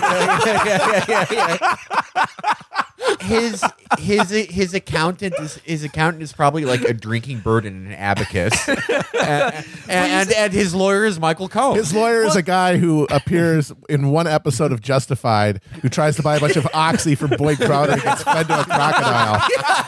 his his his accountant is his accountant is probably like a drinking bird in an abacus, and, and and his lawyer is Michael Cohen. His lawyer is a guy who appears in one episode of Justified who tries to buy a bunch of oxy for Boyd Crowder and gets fed to a crocodile.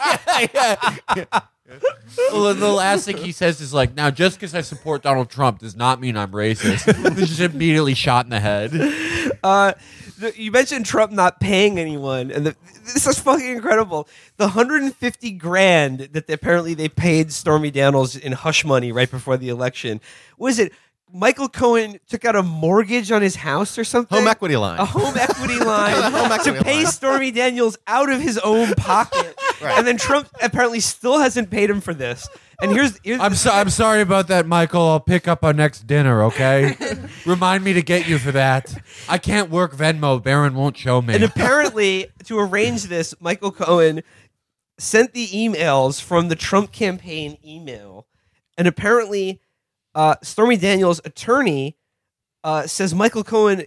yeah, yeah. Well, the last thing he says is like, now just because I support Donald Trump does not mean I'm racist. He's just immediately shot in the head. Uh, the, you mentioned Trump not paying anyone, and the, this is fucking incredible. The one hundred fifty grand that they, apparently they paid Stormy Daniels in hush money right before the election. Was it Michael Cohen took out a mortgage on his house or something? Home equity line. A home equity line Home equity to pay line. Stormy Daniels out of his own pocket. Right. And then Trump apparently still hasn't paid him for this. And here's, here's I'm so, I'm sorry about that, Michael. I'll pick up our next dinner, okay? Remind me to get you for that. I can't work Venmo. Barron won't show me. And apparently, to arrange this, Michael Cohen sent the emails from the Trump campaign email. And apparently, uh, Stormy Daniels' attorney uh, says Michael Cohen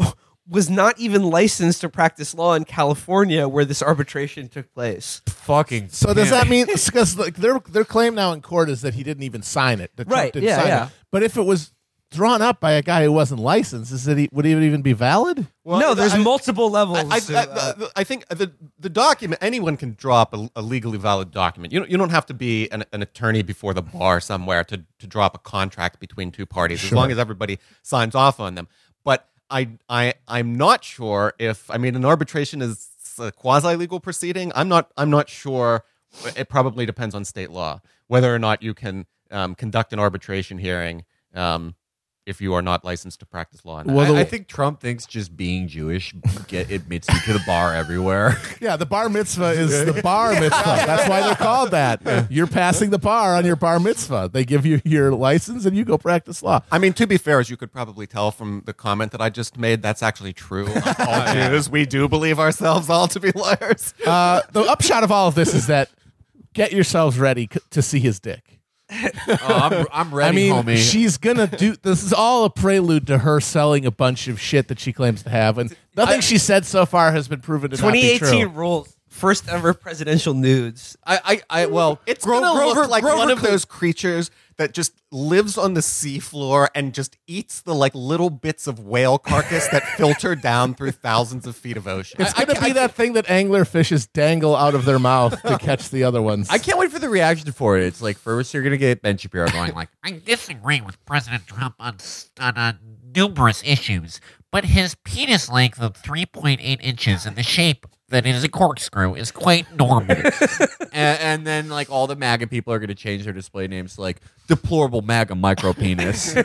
was not even licensed to practice law in California where this arbitration took place. Fucking. So does pimp. that mean because like their their claim now in court is that he didn't even sign it? That Trump Right, didn't yeah, sign yeah. it. But if it was drawn up by a guy who wasn't licensed, is it would it even be valid? Well, no, there's I- multiple levels. I, I, to, I, uh, I think the the document, anyone can drop a, a legally valid document. You don't, you don't have to be an, an attorney before the bar somewhere to, to drop a contract between two parties, as Sure. long as everybody signs off on them. But I, I, I'm not sure if, I mean, an arbitration is a quasi-legal proceeding. I'm not, I'm not sure. It probably depends on state law, whether or not you can um, conduct an arbitration hearing um, if you are not licensed to practice law. Well, the- I, I think Trump thinks just being Jewish get admits you to the bar everywhere. Yeah, the bar mitzvah is the bar mitzvah. That's why they're called that. You're passing the bar on your bar mitzvah. They give you your license and you go practice law. I mean, to be fair, as you could probably tell from the comment that I just made, that's actually true. All Jews, we do believe ourselves all to be lawyers. Uh, the upshot of all of this is that get yourselves ready c- to see his dick. Oh, I'm, I'm ready, I mean, homie. she's gonna do. This is all a prelude to her selling a bunch of shit that she claims to have, and nothing she said so far has been proven to not twenty be eighteen true. rules. First ever presidential nudes. I, I, I, well, It's Gro- gonna Grover- look like Grover one of Cleveland- those creatures that just lives on the seafloor and just eats the like little bits of whale carcass that filter down through thousands of feet of ocean. It's gonna be that thing that angler fishes dangle out of their mouth to catch the other ones. I can't wait for the reaction for it. It's like first you're gonna get Ben Shapiro going like, I disagree with President Trump on, on uh, numerous issues, but his penis length of three point eight inches and the shape that is a corkscrew is quite normal. and, and then like all the MAGA people are gonna change their display names to like deplorable MAGA micro penis.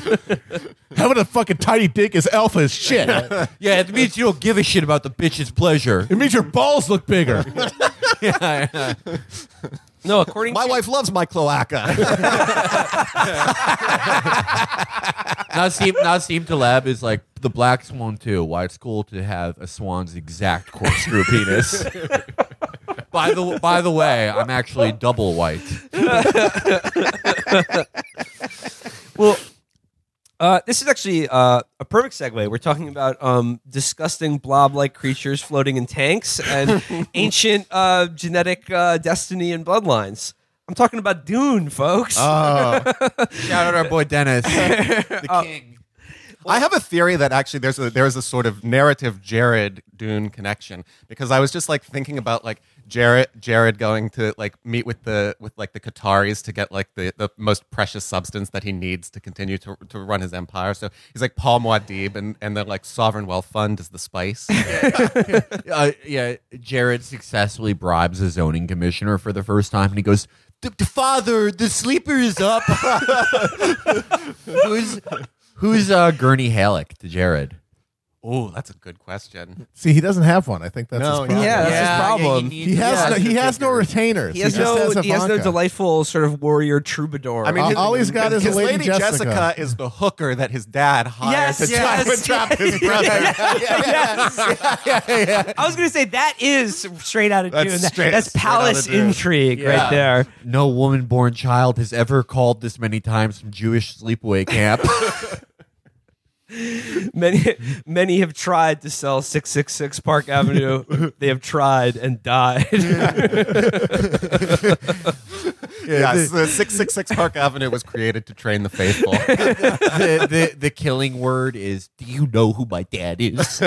Having a fucking tiny dick is alpha as shit. Yeah, it means you don't give a shit about the bitch's pleasure. It means your balls look bigger. yeah, yeah. No, according My to wife loves my cloaca. Nassim, Nassim Taleb is like the black swan too. Why it's cool to have a swan's exact corkscrew penis. by the by the way, I'm actually double white. Well, uh, this is actually uh, a perfect segue. We're talking about um, disgusting blob-like creatures floating in tanks and ancient uh, genetic uh, destiny and bloodlines. I'm talking about Dune, folks. Oh, Shout out our boy Dennis, the king. I have a theory that actually there's a there's a sort of narrative Jared Dune connection, because I was just like thinking about like Jared Jared going to like meet with the with like the Qataris to get like the, the most precious substance that he needs to continue to to run his empire. So he's like Paul Muad'Dib, and and the like Sovereign Wealth Fund is the spice. Uh, yeah, Jared successfully bribes a zoning commissioner for the first time, and he goes, "D- d- "Father, the sleeper is up." who's who's uh, Gurney Halleck to Jared? Oh, that's a good question. See, he doesn't have one. I think that's No, his problem. Yeah, that's his problem. He has no, he has no retainers. He has just no. has He has no Ivanka. delightful sort of warrior troubadour. I mean, All- his, all he's got is a his Lady Lady Jessica. Jessica. is the hooker that his dad hired Yes, to yes, try to trap his brother. I was going to say that is straight out of That's Dune. That- straight- that's straight out of palace Dune. intrigue right there. No woman-born child has ever called this many times from Jewish sleepaway camp. Many, many have tried to sell six six six Park Avenue. They have tried and died. Yes, the six six six Park Avenue was created to train the faithful. the, the the killing word is, do you know who my dad is?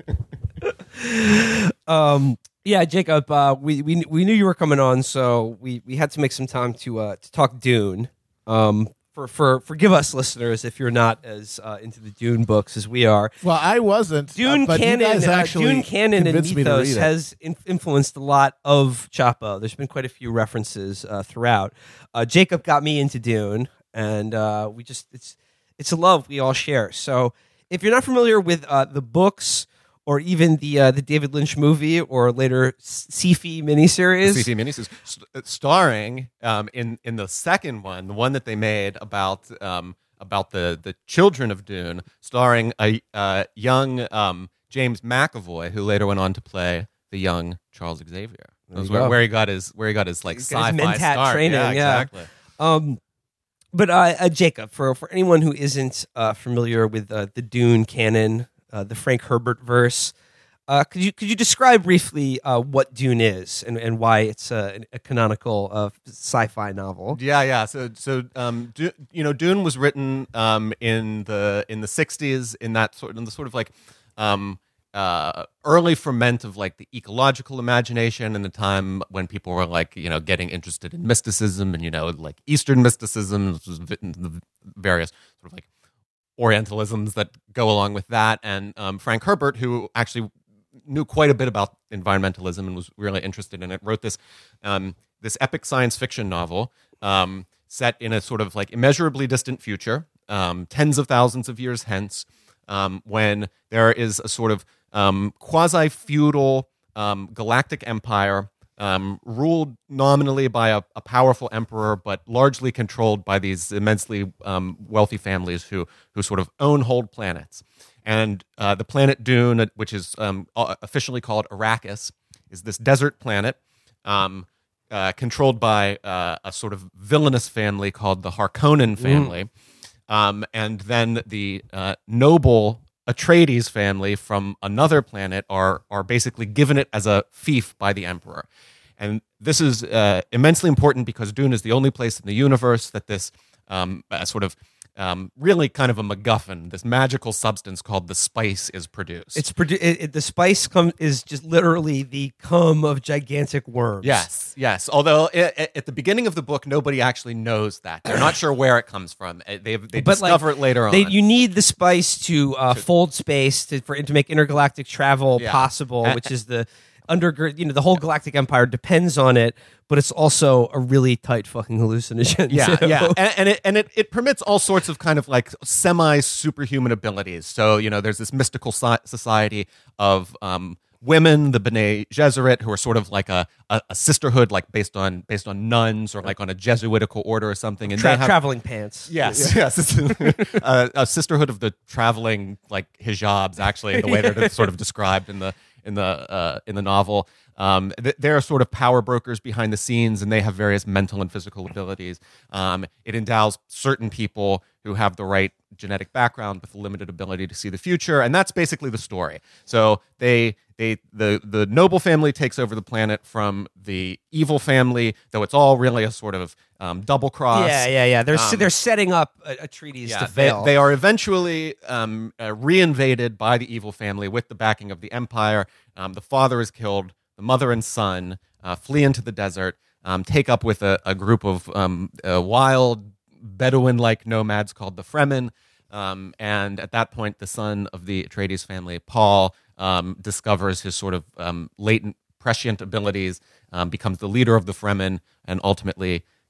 um, yeah, Jacob, uh, we, we we knew you were coming on, so we, we had to make some time to uh, to talk Dune. Um, for for forgive us, listeners, if you're not as uh, into the Dune books as we are. Well, I wasn't. Dune uh, but canon, you guys uh, actually Dune canon and convinced me to mythos read it. has in- influenced a lot of Chapo. There's been quite a few references uh, throughout. Uh, Jacob got me into Dune, and uh, we just it's it's a love we all share. So if you're not familiar with uh, the books or even the uh, the David Lynch movie or later Sci-Fi miniseries, C C miniseries, st- starring um, in in the second one, the one that they made about um, about the the children of Dune, starring a uh, young um, James McAvoy, who later went on to play the young Charles Xavier. That was you where, go. where he got his where he got his like He's got his sci-fi Mentat start. training, Yeah, yeah. exactly. Um, but uh, uh, Jacob, for for anyone who isn't uh, familiar with uh, the Dune canon, uh, the Frank Herbert verse, uh, could you could you describe briefly uh, what Dune is and, and why it's a, a canonical uh, sci-fi novel? Yeah, yeah. So, so um, Du- you know, Dune was written um, in the in the sixties in that sort in the sort of like um, uh, early ferment of like the ecological imagination and the time when people were like you know getting interested in mysticism and you know like Eastern mysticism, which was vi- the various sort of like Orientalisms that go along with that, and um, Frank Herbert, who actually knew quite a bit about environmentalism and was really interested in it, wrote this um, this epic science fiction novel um, set in a sort of like immeasurably distant future, um, tens of thousands of years hence, um, when there is a sort of um, quasi-feudal um, galactic empire um, ruled nominally by a, a powerful emperor, but largely controlled by these immensely um, wealthy families who who sort of own whole planets. And uh, the planet Dune, which is um, officially called Arrakis, is this desert planet um, uh, controlled by uh, a sort of villainous family called the Harkonnen family. Mm. Um, and then the uh, noble Atreides family from another planet are are basically given it as a fief by the emperor. And this is uh, immensely important because Dune is the only place in the universe that this um, uh, sort of Um, really kind of a MacGuffin, this magical substance called the spice is produced. It's produ- it, it, the spice come is just literally the cum of gigantic worms. Yes, yes. Although i i at the beginning of the book, nobody actually knows that. They're not sure where it comes from. Uh, They they But, discover like, it later They, on. you need the spice to uh, fold space to for to make intergalactic travel Yeah. possible, Uh, which is the undergird. You know, the whole galactic empire depends on it, but it's also a really tight fucking hallucinogen. Yeah, too. yeah, and, and it and it, it permits all sorts of kind of like semi superhuman abilities. So you know, there's this mystical so- society of um, women, the B'nai Gesserit, who are sort of like a, a, a sisterhood, like based on based on nuns or like on a Jesuitical order or something. And Tra- they have, traveling pants. Yes, yes, it's a, a sisterhood of the traveling like hijabs. Actually, the way they're sort of described in the in the uh, in the novel. Um, th- they're sort of power brokers behind the scenes, and they have various mental and physical abilities. Um, it endows certain people who have the right genetic background with a limited ability to see the future, and that's basically the story. So they, they, the the noble family takes over the planet from the evil family, though it's all really a sort of um, double cross. Yeah, yeah, yeah. They're Um, they're setting up a, a treaties Yeah, to they, fail. they are eventually um, uh, reinvaded by the evil family with the backing of the empire. Um, the father is killed. The mother and son uh, flee into the desert, um, take up with a, a group of um, uh, wild Bedouin-like nomads called the Fremen. Um, and at that point, the son of the Atreides family, Paul, um, discovers his sort of um, latent prescient abilities, um, becomes the leader of the Fremen, and ultimately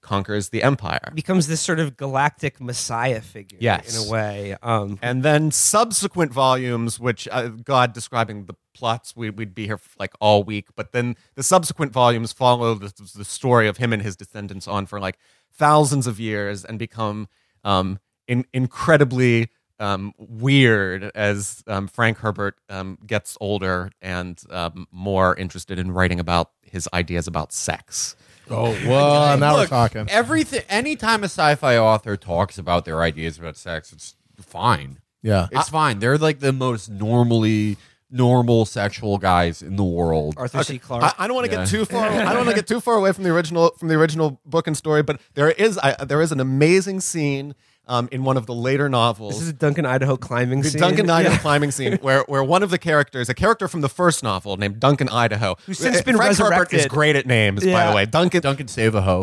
conquers the empire. Becomes this sort of galactic messiah figure. Yes. In a way. Um, And then subsequent volumes, which uh, God describing the plots, we, we'd be here for like all week. But then the subsequent volumes follow the, the story of him and his descendants on for like thousands of years and become um, in, incredibly um, weird as um, Frank Herbert um, gets older and um, more interested in writing about his ideas about sex. Oh, well, now we're Look, talking. Everything. Anytime a sci-fi author talks about their ideas about sex, it's fine. Yeah. It's fine. They're like the most normally normal sexual guys in the world. Arthur C. Clarke. I, I don't want to Yeah. get too far. I don't want to get too far away from the original from the original book and story, but there is I, there is an amazing scene um, in one of the later novels. This is a Duncan, Idaho climbing The scene. Duncan Idaho Yeah. climbing scene, where where one of the characters, a character from the first novel named Duncan Idaho, Who's since uh, been Frank Herbert resurrected. is great at names, by Yeah. the way. Duncan, Duncan Savaho.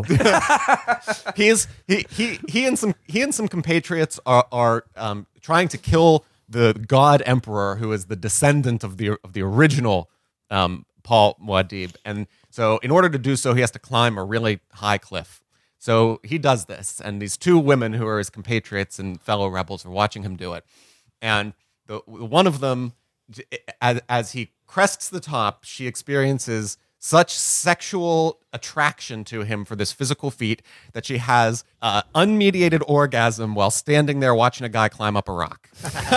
he's he he he and some he and some compatriots are are um, trying to kill the god emperor who is the descendant of the of the original um, Paul Muad'Dib, and so in order to do so, he has to climb a really high cliff. So he does this, and these two women who are his compatriots and fellow rebels are watching him do it, and the one of them, as as he crests the top, she experiences such sexual attraction to him for this physical feat that she has uh, unmediated orgasm while standing there watching a guy climb up a rock.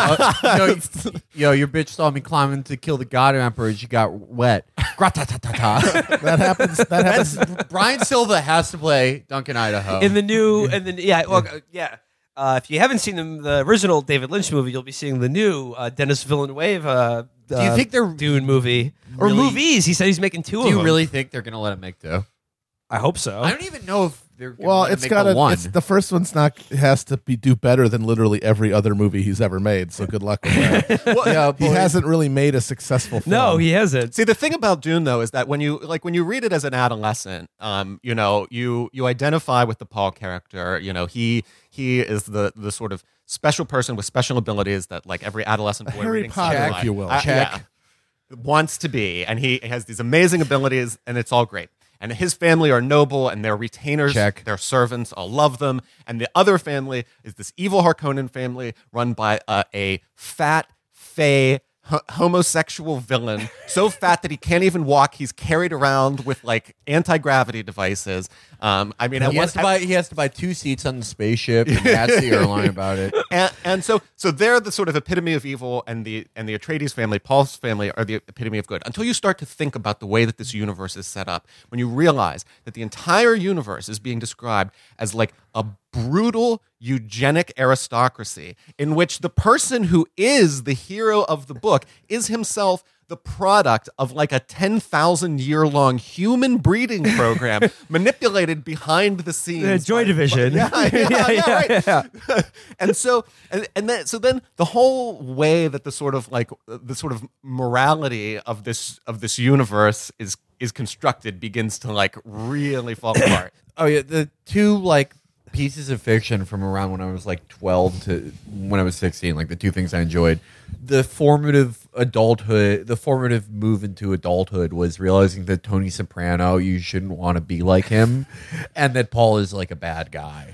yo, yo, your bitch saw me climbing to kill the god emperor. She got wet. Gra-ta-ta-ta-ta. That happens. That happens. Brian Silva has to play Duncan Idaho. In the new, and then yeah, well, uh, yeah. Uh, if you haven't seen the, the original David Lynch movie, you'll be seeing the new uh, Dennis Villeneuve. Uh, Do you think they're Dune movie or really- movies? He said he's making two Do of you them. really think they're gonna let him make two? I hope so. I don't even know if they're. Gonna Well, let him it's make got the to. one. It's the first one's not has to be do better than literally every other movie he's ever made. So good luck with that. yeah, He hasn't really made a successful film. no, he hasn't. See, the thing about Dune, though, is that when you like when you read it as an adolescent, um, you know, you you identify with the Paul character. You know, he he is the the sort of special person with special abilities that like every adolescent boy Harry reading Potter, Sci-Fi, if you will. uh, Check. yeah, wants to be, and he has these amazing abilities, and it's all great. And his family are noble, and their retainers, Check. their servants, all love them. And the other family is this evil Harkonnen family run by uh, a fat, fey, h- homosexual villain. So fat that he can't even walk. He's carried around with like anti-gravity devices. Um, I mean, at he one- has to buy. He has to buy two seats on the spaceship, and that's the airline about it. and, and so so they're the sort of epitome of evil, and the and the Atreides family, Paul's family, are the epitome of good. Until you start to think about the way that this universe is set up, when you realize that the entire universe is being described as like a brutal eugenic aristocracy in which the person who is the hero of the book is himself the product of like a ten thousand year long human breeding program manipulated behind the scenes. Uh, Joy by- Division. Yeah, yeah, yeah, yeah, right. yeah. and so and, and then so then the whole way that the sort of like the sort of morality of this of this universe is is constructed begins to like really fall apart. Oh yeah, the two like pieces of fiction from around when I was like twelve to when I was sixteen, like the two things I enjoyed. The formative adulthood, the formative move into adulthood was realizing that Tony Soprano, you shouldn't want to be like him, and that Paul is like a bad guy.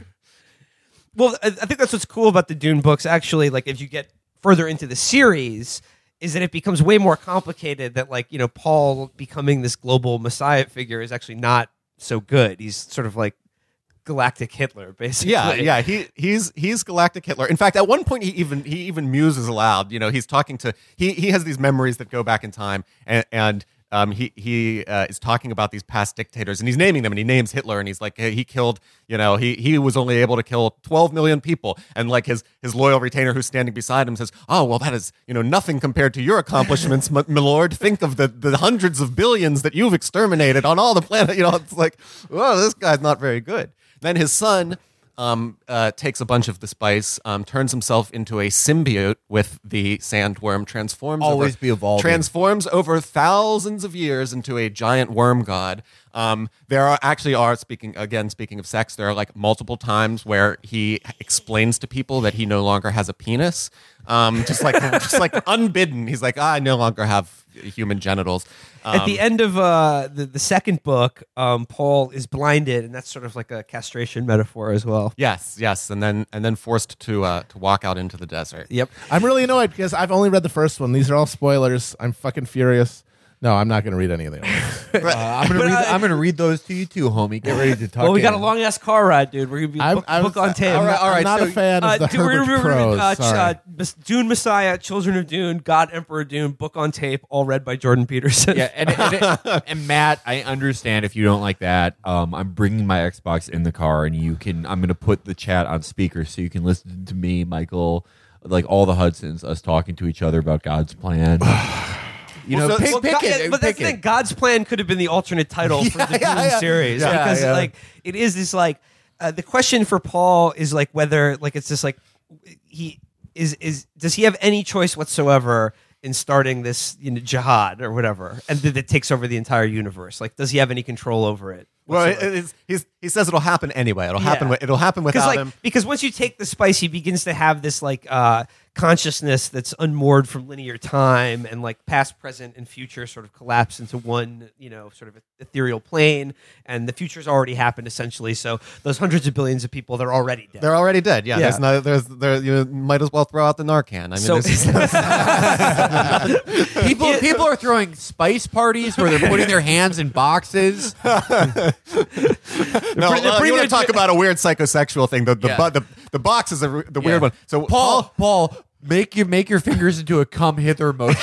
Well, I I think that's what's cool about the Dune books. Actually, like if you get further into the series, is that it becomes way more complicated. That like you know Paul becoming this global messiah figure is actually not so good. He's sort of like galactic Hitler, basically. Yeah, yeah. He he's he's galactic Hitler. In fact, at one point he even he even muses aloud. You know, he's talking to he he has these memories that go back in time, and and um he he uh, is talking about these past dictators, and he's naming them, and he names Hitler, and he's like, hey, he killed. You know, he he was only able to kill twelve million people, and like his his loyal retainer who's standing beside him says, oh well, that is you know nothing compared to your accomplishments, my, my lord. Think of the the hundreds of billions that you've exterminated on all the planet. You know, it's like, oh, this guy's not very good. Then his son um, uh, takes a bunch of the spice, um, turns himself into a symbiote with the sandworm, transforms Always over, be evolving. transforms over thousands of years into a giant worm god. Um, there are actually are speaking again speaking of sex, there are like multiple times where he explains to people that he no longer has a penis, um, just like just like unbidden. He's like, ah, I no longer have human genitals. At Um, the end of uh, the the second book, um, Paul is blinded, and that's sort of like a castration metaphor as well. Yes, yes, and then and then forced to uh, to walk out into the desert. Yep. I'm really annoyed because I've only read the first one. These are all spoilers. I'm fucking furious. No, I'm not going to read any of the others. Uh, I'm gonna But, read. uh, I'm gonna read those to you too, homie. Get ready to talk. Well, we got a in. long ass car ride, dude. We're gonna be I'm, book, I'm, book on tape. I'm, All right, not- all right, I'm not so- a fan Uh, of the dude, we're Herbert gonna be reading, prose. uh, Sorry. uh, Mes- Dune Messiah, Children of Dune, God Emperor Dune, book on tape, all read by Jordan Peterson. Yeah, and, and, and Matt, I understand if you don't like that. Um, I'm bringing my Xbox in the car, and you can. I'm going to put the chat on speaker so you can listen to me, Michael, like all the Hudsons, us talking to each other about God's plan. You know, Well, so- pick, well, pick God- it. but that's pick the thing. it. God's plan could have been the alternate title for the Dune yeah, yeah. series Yeah, because, yeah. like, it is this like uh, the question for Paul is like whether like it's just like he is is does he have any choice whatsoever in starting this you know, jihad or whatever, and that it takes over the entire universe? Like, does he have any control over it? Well, it, whatsoever? it's, he's, he says it'll happen anyway. It'll happen. Yeah. With, it'll happen because without like him. because once you take the spice, he begins to have this like uh, consciousness that's unmoored from linear time, and like past, present, and future sort of collapse into one you know sort of ethereal plane, and the future's already happened essentially. So those hundreds of billions of people, they're already dead. They're already dead. Yeah, Yeah. there's no. There's there. You might as well throw out the Narcan. I mean, So- there's- People, people are throwing spice parties where they're putting their hands in boxes. no, they're uh, bringing you want their- to talk about a weird psychosexual thing? The the Yeah. bu- the, the box is a, r- the weird Yeah. one. So Paul, Paul, make your make your fingers into a come hither motion.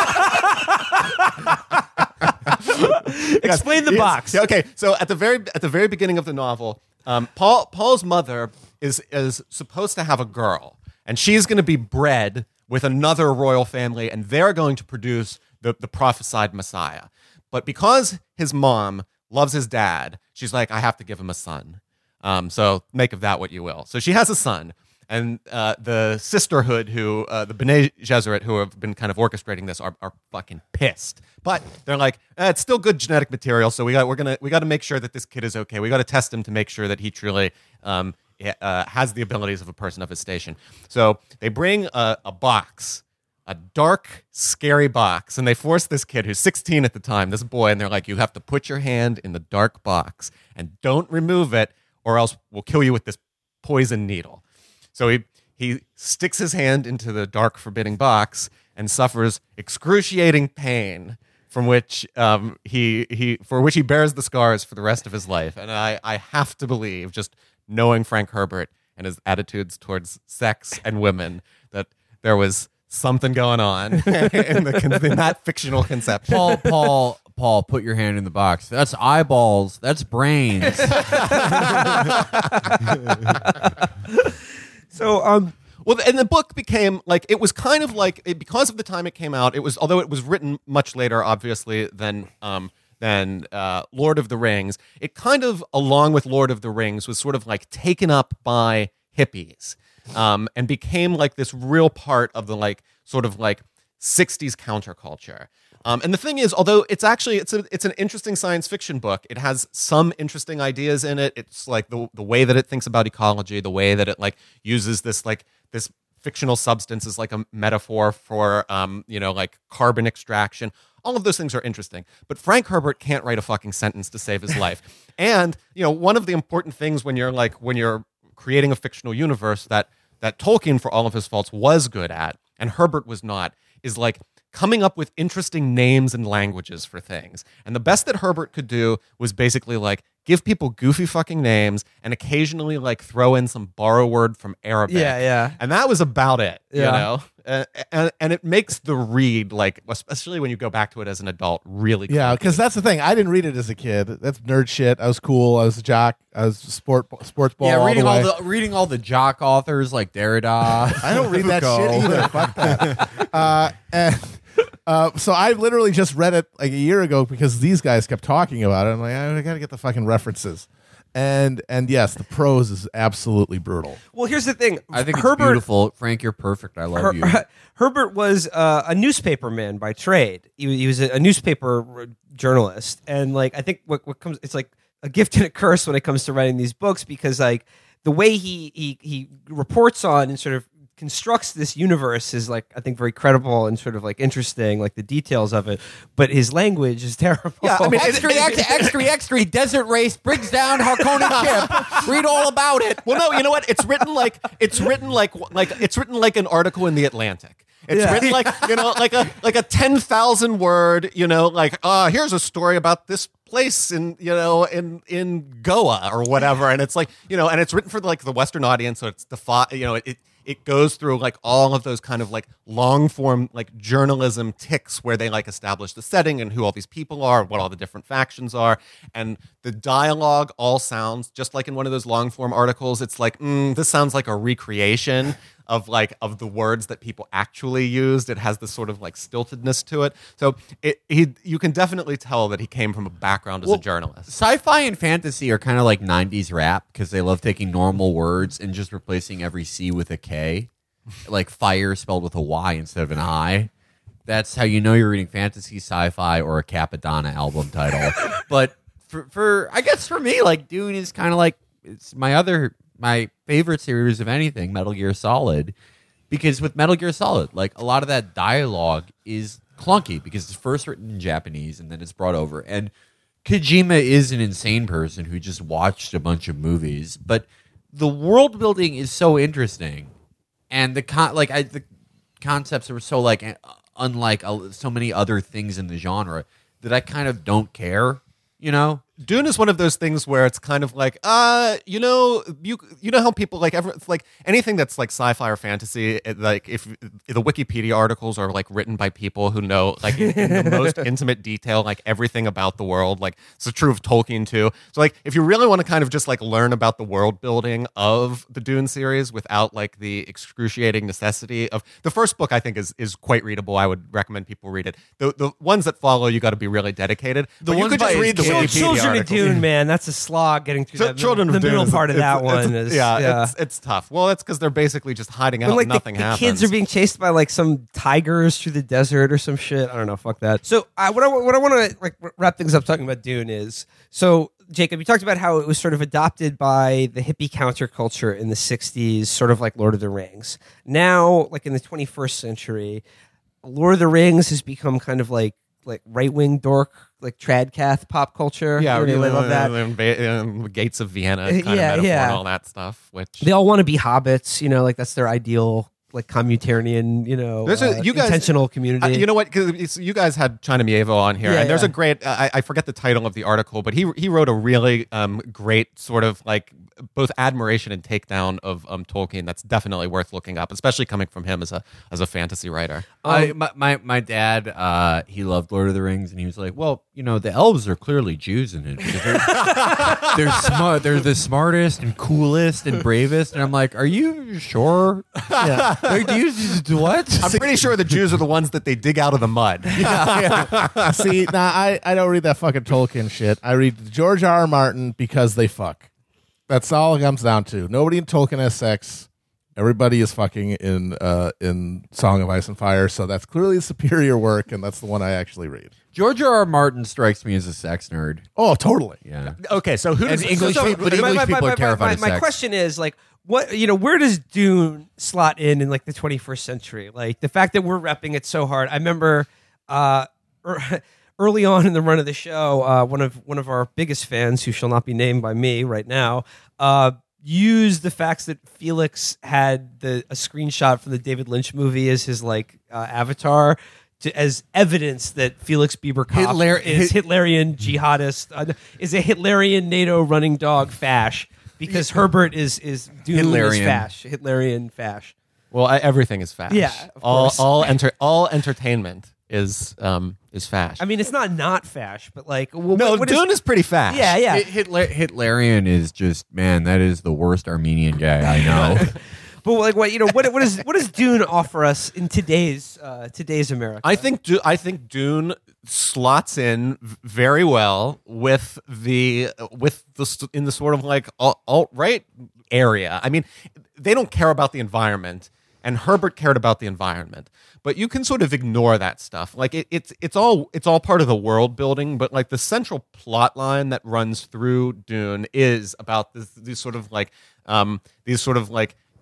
Explain the Yes. box. Yeah, okay, so at the very at the very beginning of the novel, um, Paul Paul's mother is is supposed to have a girl, and she's going to be bred with another royal family, and they're going to produce the the prophesied Messiah. But because his mom loves his dad, she's like, I have to give him a son. Um, so make of that what you will. So she has a son. And uh, the sisterhood, who uh, the B'nai Gesserit, who have been kind of orchestrating this, are, are fucking pissed. But they're like, eh, it's still good genetic material, so we got we're gonna we got to make sure that this kid is okay. We got to test him to make sure that he truly um, uh, has the abilities of a person of his station. So they bring a, a box, a dark, scary box, and they force this kid who's sixteen at the time, this boy, and they're like, you have to put your hand in the dark box and don't remove it, or else we'll kill you with this poison needle. So he he sticks his hand into the dark, forbidding box and suffers excruciating pain, from which um, he he for which he bears the scars for the rest of his life. And I, I have to believe, just knowing Frank Herbert and his attitudes towards sex and women, that there was something going on in, the, in that fictional conception. Paul, Paul, Paul, put your hand in the box. That's eyeballs. That's brains. So um, Well, and the book became like it was kind of like it, because of the time it came out. It was although it was written much later, obviously than um, than uh, Lord of the Rings. It kind of, along with Lord of the Rings, was sort of like taken up by hippies um, and became like this real part of the like sort of like sixties counterculture. Um, and the thing is, although it's actually it's a it's an interesting science fiction book, it has some interesting ideas in it. It's like the the way that it thinks about ecology, the way that it like uses this like this fictional substance as like a metaphor for um, you know, like carbon extraction. All of those things are interesting. But Frank Herbert can't write a fucking sentence to save his life. And, you know, one of the important things when you're like when you're creating a fictional universe that that Tolkien, for all of his faults, was good at, and Herbert was not, is like coming up with interesting names and languages for things. And the best that Herbert could do was basically like give people goofy fucking names and occasionally like throw in some borrow word from Arabic. Yeah, yeah. And that was about it, Yeah. you know? Uh, and, and it makes the read, like, especially when you go back to it as an adult, really Yeah, clunky. because that's the thing. I didn't read it as a kid. That's nerd shit. I was cool. I was a jock. I was sport sports ball. yeah, all reading the all way. the reading all the jock authors like Derrida. I don't read that Foucault. shit either. Fuck that. Uh, and uh, so I literally just read it like a year ago because these guys kept talking about it. I'm like, I gotta get the fucking references. And and yes, the prose is absolutely brutal. well, here's the thing. I think it's Herbert, beautiful. Frank, you're perfect. I love Her- you. Herbert was uh, a newspaper man by trade. He, was- he was a, a newspaper journalist, and like I think what, what comes, it's like a gift and a curse when it comes to writing these books because like the way he he he reports on and sort of constructs this universe is like I think very credible and sort of like interesting, like the details of it. But his language is terrible. Yeah, I mean, X three, X, X three, X three, desert race brings down Harkonnen ship. Read all about it. Well, no, you know what? It's written like it's written like like it's written like an article in the Atlantic. It's Yeah. written like you know like a like a ten thousand word you know like uh here's a story about this place in you know in in Goa or whatever, and it's like you know and it's written for like the Western audience, so it's the you know it. It goes through like all of those kind of like long form like journalism ticks where they like establish the setting and who all these people are, what all the different factions are, and the dialogue all sounds just like in one of those long form articles. It's like mm, this sounds like a recreation of like of the words that people actually used. It has this sort of like stiltedness to it. So it he you can definitely tell that he came from a background as Well, a journalist. Sci-fi and fantasy are kind of like nineties rap because they love taking normal words and just replacing every C with a K, like fire spelled with a Y instead of an I. That's how you know you're reading fantasy, sci-fi, or a Capadonna album title. But for, for I guess for me, like Dune is kind of like it's my other my favorite series of anything, Metal Gear Solid, because with Metal Gear Solid, like a lot of that dialogue is clunky because it's first written in Japanese and then it's brought over. And Kojima is an insane person who just watched a bunch of movies, but the world building is so interesting, and the con- like I, the concepts are so like unlike uh, so many other things in the genre that I kind of don't care, you know. Dune is one of those things where it's kind of like, uh, you know, you you know how people like ever like anything that's like sci-fi or fantasy, it, like if the Wikipedia articles are like written by people who know like in, in the most intimate detail, like everything about the world. Like it's true of Tolkien too. So like if you really want to kind of just like learn about the world building of the Dune series without like the excruciating necessity of the first book, I think is is quite readable. I would recommend people read it. The the ones that follow, you got to be really dedicated. The but you ones could just by read the Chil- Wikipedia Children of articles. Dune, man, that's a slog getting through So that Children middle, of the Dune middle is- part of it's- that it's- one. Is, yeah, yeah. It's, it's tough. Well, that's because they're basically just hiding out. When, like nothing the, the happens. kids are being chased by like some tigers through the desert or some shit. I don't know. Fuck that. So uh, what I what I want to like wrap things up talking about Dune is so Jacob, you talked about how it was sort of adopted by the hippie counterculture in the sixties, sort of like Lord of the Rings. Now, like in the twenty-first century, Lord of the Rings has become kind of like like right wing dork, like tradcath pop culture. yeah, you know, really I love that. um, va- um, Gates of Vienna kind Uh, of yeah, metaphor yeah. and all that stuff. Which They all want to be hobbits, you know, like that's their ideal, like communitarian, you know, There's a- uh, you guys- intentional community. Uh, you know what? Because you guys had China Mievo on here, Yeah, and there's yeah. a great. Uh, I, I forget the title of the article, but he he wrote a really um, great sort of like both admiration and takedown of um, Tolkien. That's definitely worth looking up, especially coming from him as a as a fantasy writer. I, my, my my dad, uh, he loved Lord of the Rings, and he was like, "Well, you know, the elves are clearly Jews in it. Because They're, they're smart. They're the smartest and coolest and bravest." And I'm like, "Are you sure? Yeah. Like, do you just what?" I'm pretty sure the Jews are the ones that they dig out of the mud. See, nah, I, I don't read that fucking Tolkien shit. I read George R. R. Martin because they fuck. That's all it comes down to. Nobody in Tolkien has sex. Everybody is fucking in uh, in Song of Ice and Fire, so that's clearly a superior work, and that's the one I actually read. George R. R. Martin strikes me as a sex nerd. Oh, totally. Yeah. Okay, so who And does English So- people, but my- English my- people my- are terrified my, of my sex. question is like, what you know, where does Dune slot in in like the twenty-first century? Like the fact that we're repping it so hard. I remember uh, er, early on in the run of the show, uh, one of one of our biggest fans, who shall not be named by me right now, uh, used the facts that Felix had the a screenshot from the David Lynch movie as his like uh, avatar. To, as evidence that Felix Bieberkopf Hitler- is Hit- Hitlerian jihadist, uh, is a Hitlerian NATO running dog fash, because Herbert is is Dune is Hitlerian. fash, Hitlerian fash. Well, I, everything is fash. Yeah, of all course. all enter all entertainment is um is fash. I mean, it's not not fash, but like, well, no, what- what is- Dune is, pretty fash. yeah, yeah. Hit- Hitler, Hitlerian is just, man, that is the worst Armenian guy I know. But like, what you know, what what is what does Dune offer us in today's uh, today's America? I think Du- I think Dune slots in v- very well with the with the st- in the sort of like alt right area. I mean, they don't care about the environment, and Herbert cared about the environment. But you can sort of ignore that stuff. Like it, it's it's all it's all part of the world building. But like the central plot line that runs through Dune is about this these sort of like um, these sort of like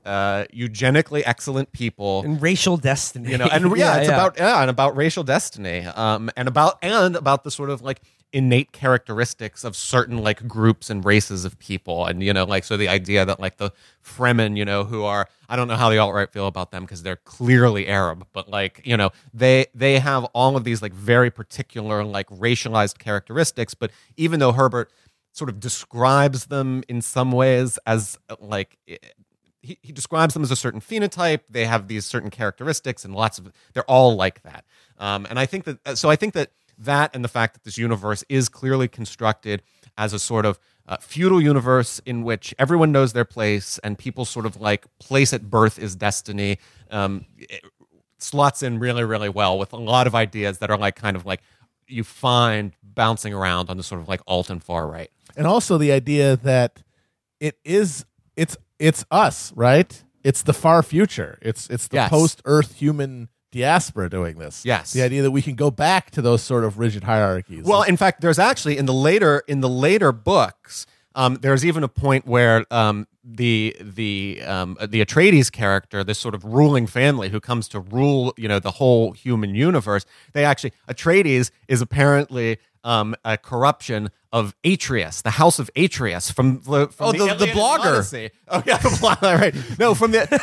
uh, eugenically excellent people. And racial destiny. You know, and yeah, it's about yeah, and about racial destiny, um, and about and about the sort of like innate characteristics of certain like groups and races of people, and you know, like so the idea that like the Fremen, you know, who are I don't know how the alt-right feel about them because they're clearly Arab, but like you know, they they have all of these like very particular like racialized characteristics, but even though Herbert sort of describes them in some ways as like. He, he describes them as a certain phenotype. They have these certain characteristics, and lots of they're all like that. Um, and I think that so I think that that and the fact that this universe is clearly constructed as a sort of uh, feudal universe in which everyone knows their place, and people sort of like place at birth is destiny. Um, it slots in really, really well with a lot of ideas that are like kind of like you find bouncing around on the sort of like alt and far right, and also the idea that it is it's. It's us, right? It's the far future. It's it's the Yes. post-Earth human diaspora doing this. Yes. The idea that we can go back to those sort of rigid hierarchies. Well, in fact, there's actually in the later in the later books, um, there's even a point where um, the the um, the Atreides character, this sort of ruling family who comes to rule, you know, the whole human universe. They actually Atreides is apparently um, a corruption of Atreus, the House of Atreus from the from Oh, the- the Iliad blogger. Odyssey. Oh yeah, the blogger. Right? No, from the.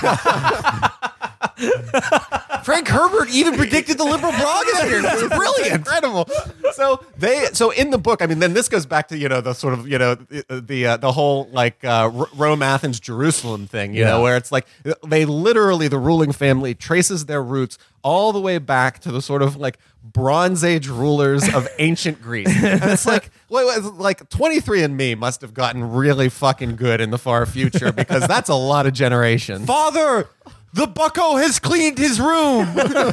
Frank Herbert even predicted the liberal blogosphere. It's brilliant. Incredible. So they, so in the book, I mean, then this goes back to you know the sort of you know the the, uh, the whole like uh, R- Rome, Athens, Jerusalem thing, you Yeah. know, where it's like they literally the ruling family traces their roots all the way back to the sort of like Bronze Age rulers of ancient Greece, and it's like wait, wait, like twenty-three and me must have gotten really fucking good in the far future because that's a lot of generations. Father, the bucko has cleaned his room.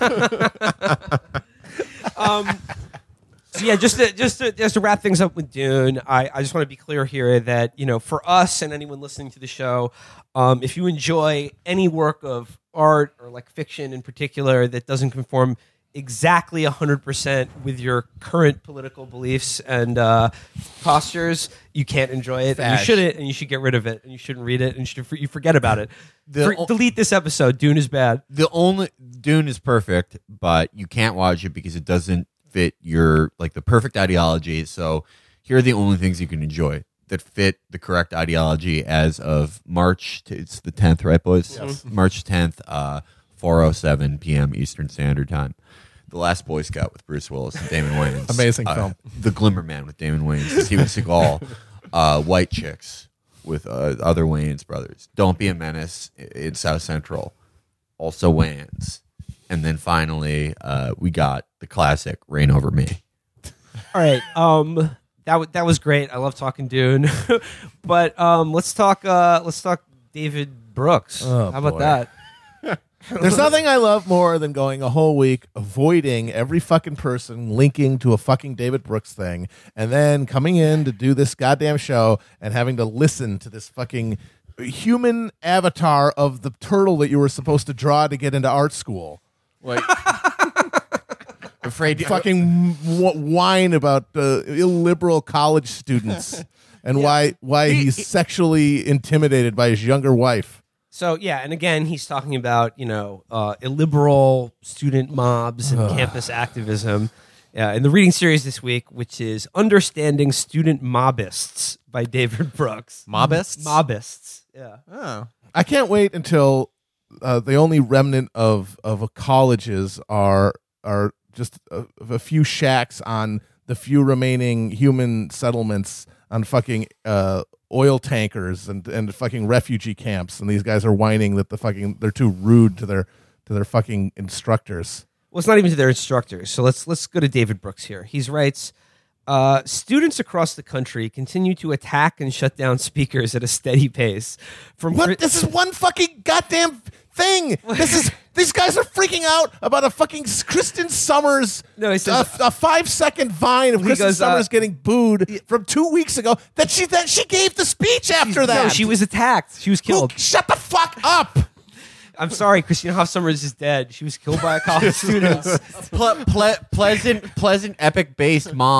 Um, so yeah, just to, just to, just to wrap things up with Dune, I, I just want to be clear here that you know for us and anyone listening to the show, um, if you enjoy any work of art or like fiction in particular that doesn't conform exactly one hundred percent with your current political beliefs and uh, postures, you can't enjoy it. And you Fash. shouldn't, and you should get rid of it, and you shouldn't read it, and you should you forget about it. The For- o- delete this episode. Dune is bad. the only Dune is perfect, but you can't watch it because it doesn't fit your like the perfect ideology. So here are the only things you can enjoy that fit the correct ideology as of March. To, it's the tenth, right, boys? Yes. March tenth, uh, four oh seven p.m. Eastern Standard Time. The Last Boy Scout with Bruce Willis and Damon Wayans. Amazing Uh, film. The Glimmer Man with Damon Wayans and Steven Seagal. Uh, White Chicks with uh, other Wayans brothers. Don't Be a Menace in South Central. Also Wayans. And then finally, uh, we got the classic Reign Over Me. All right. Um, that w- that was great. I love talking Dune, but um, let's talk. Uh, let's talk David Brooks. Oh, How about boy. that? There's nothing I love more than going a whole week avoiding every fucking person linking to a fucking David Brooks thing and then coming in to do this goddamn show and having to listen to this fucking human avatar of the turtle that you were supposed to draw to get into art school. Like, afraid Fucking w- whine about uh, illiberal college students and why why he's sexually intimidated by his younger wife. So yeah, and again, he's talking about you know uh, illiberal student mobs and campus activism. Yeah, in the reading series this week, which is Understanding Student Mobbists by David Brooks. Mobbists? Mobbists. Yeah. Oh. I can't wait until uh, the only remnant of of colleges are are just a, a few shacks on the few remaining human settlements on fucking uh, oil tankers and, and fucking refugee camps, and these guys are whining that the fucking they're too rude to their to their fucking instructors. Well, it's not even to their instructors. So let's let's go to David Brooks here. He writes, uh, students across the country continue to attack and shut down speakers at a steady pace. From What? This is one fucking goddamn thing. This is these guys are freaking out about a fucking Kristen Summers. No, he says- a, a five second vine of He Kristen goes, uh, Summers getting booed from two weeks ago. That she that she gave the speech after that. No, she was attacked. She was Who- killed. shut the fuck up. I'm sorry, Christina Hoff Summers is dead. She was killed by a college student. ple- ple- pleasant, pleasant, epic based mom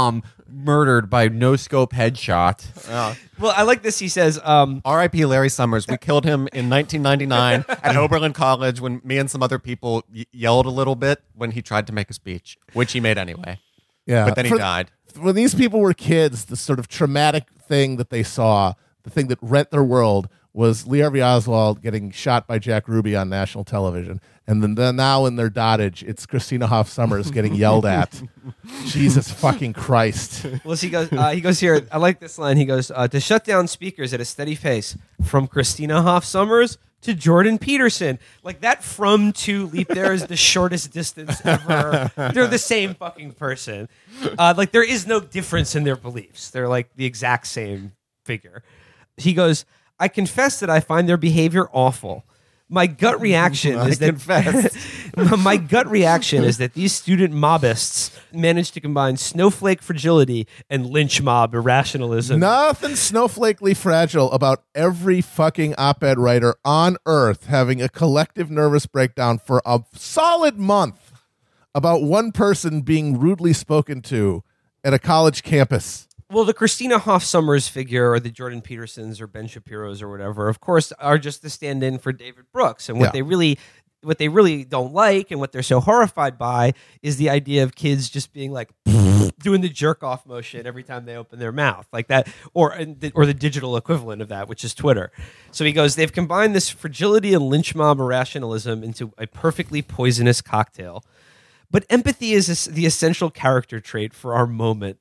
murdered by no scope headshot. Well, I like this. He says, um, R I P Larry Summers. We killed him in nineteen ninety-nine at Oberlin College when me and some other people y- yelled a little bit when he tried to make a speech, which he made anyway. Yeah, But then he For- died. When these people were kids, the sort of traumatic thing that they saw, the thing that rent their world, was Lee Harvey Oswald getting shot by Jack Ruby on national television. And then, then now in their dotage, it's Christina Hoff Sommers getting yelled at. Jesus fucking Christ. well, he goes, uh, he goes here. I like this line. He goes, uh, to shut down speakers at a steady pace from Christina Hoff Sommers to Jordan Peterson. Like that from to leap there is the shortest distance ever. They're the same fucking person. Uh, like there is no difference in their beliefs. They're like the exact same figure. He goes, I confess that I find their behavior awful. My gut reaction I is that my gut reaction is that these student mobbists managed to combine snowflake fragility and lynch mob irrationalism. Nothing snowflakely fragile about every fucking op-ed writer on earth having a collective nervous breakdown for a solid month about one person being rudely spoken to at a college campus. Well, the Christina Hoff Sommers figure, or the Jordan Petersons, or Ben Shapiro's, or whatever, of course, are just the stand-in for David Brooks. And what Yeah. they really, what they really don't like, and what they're so horrified by, is the idea of kids just being like doing the jerk-off motion every time they open their mouth, like that, or or the digital equivalent of that, which is Twitter. So he goes, they've combined this fragility and lynch mob irrationalism into a perfectly poisonous cocktail. But empathy is es- the essential character trait for our moment.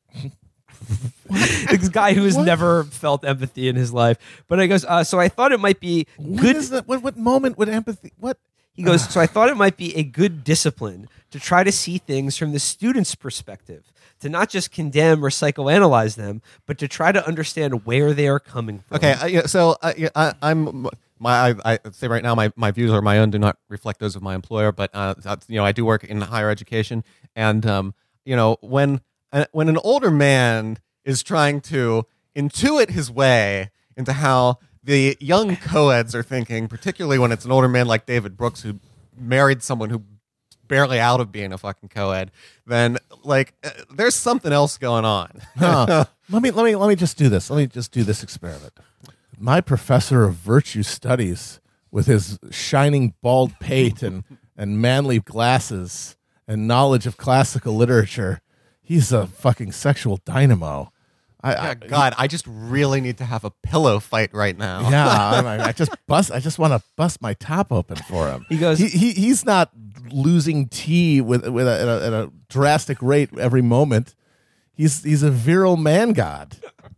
This guy who has What? never felt empathy in his life. But I goes, uh, so I thought it might be What good. is that? What, what moment would empathy? What? He goes, so I thought it might be a good discipline to try to see things from the student's perspective, to not just condemn or psychoanalyze them, but to try to understand where they are coming from. Okay, uh, yeah, so uh, yeah, I, I'm my I, I say right now my, my views are my own, do not reflect those of my employer. But uh, that's- you know, I do work in higher education, and um, you know, when uh, when an older man is trying to intuit his way into how the young co-eds are thinking, particularly when it's an older man like David Brooks who married someone who barely out of being a fucking co-ed, then like uh, there's something else going on. Huh. let me let me let me just do this. Let me just do this experiment. My professor of virtue studies, with his shining bald pate and and manly glasses and knowledge of classical literature, he's a fucking sexual dynamo. I, Yeah, I God, I just really need to have a pillow fight right now. yeah, I, I just bust. I just want to bust my top open for him. He goes- He, he he's not losing tea with with a, at a, at a drastic rate every moment. He's he's a virile man god.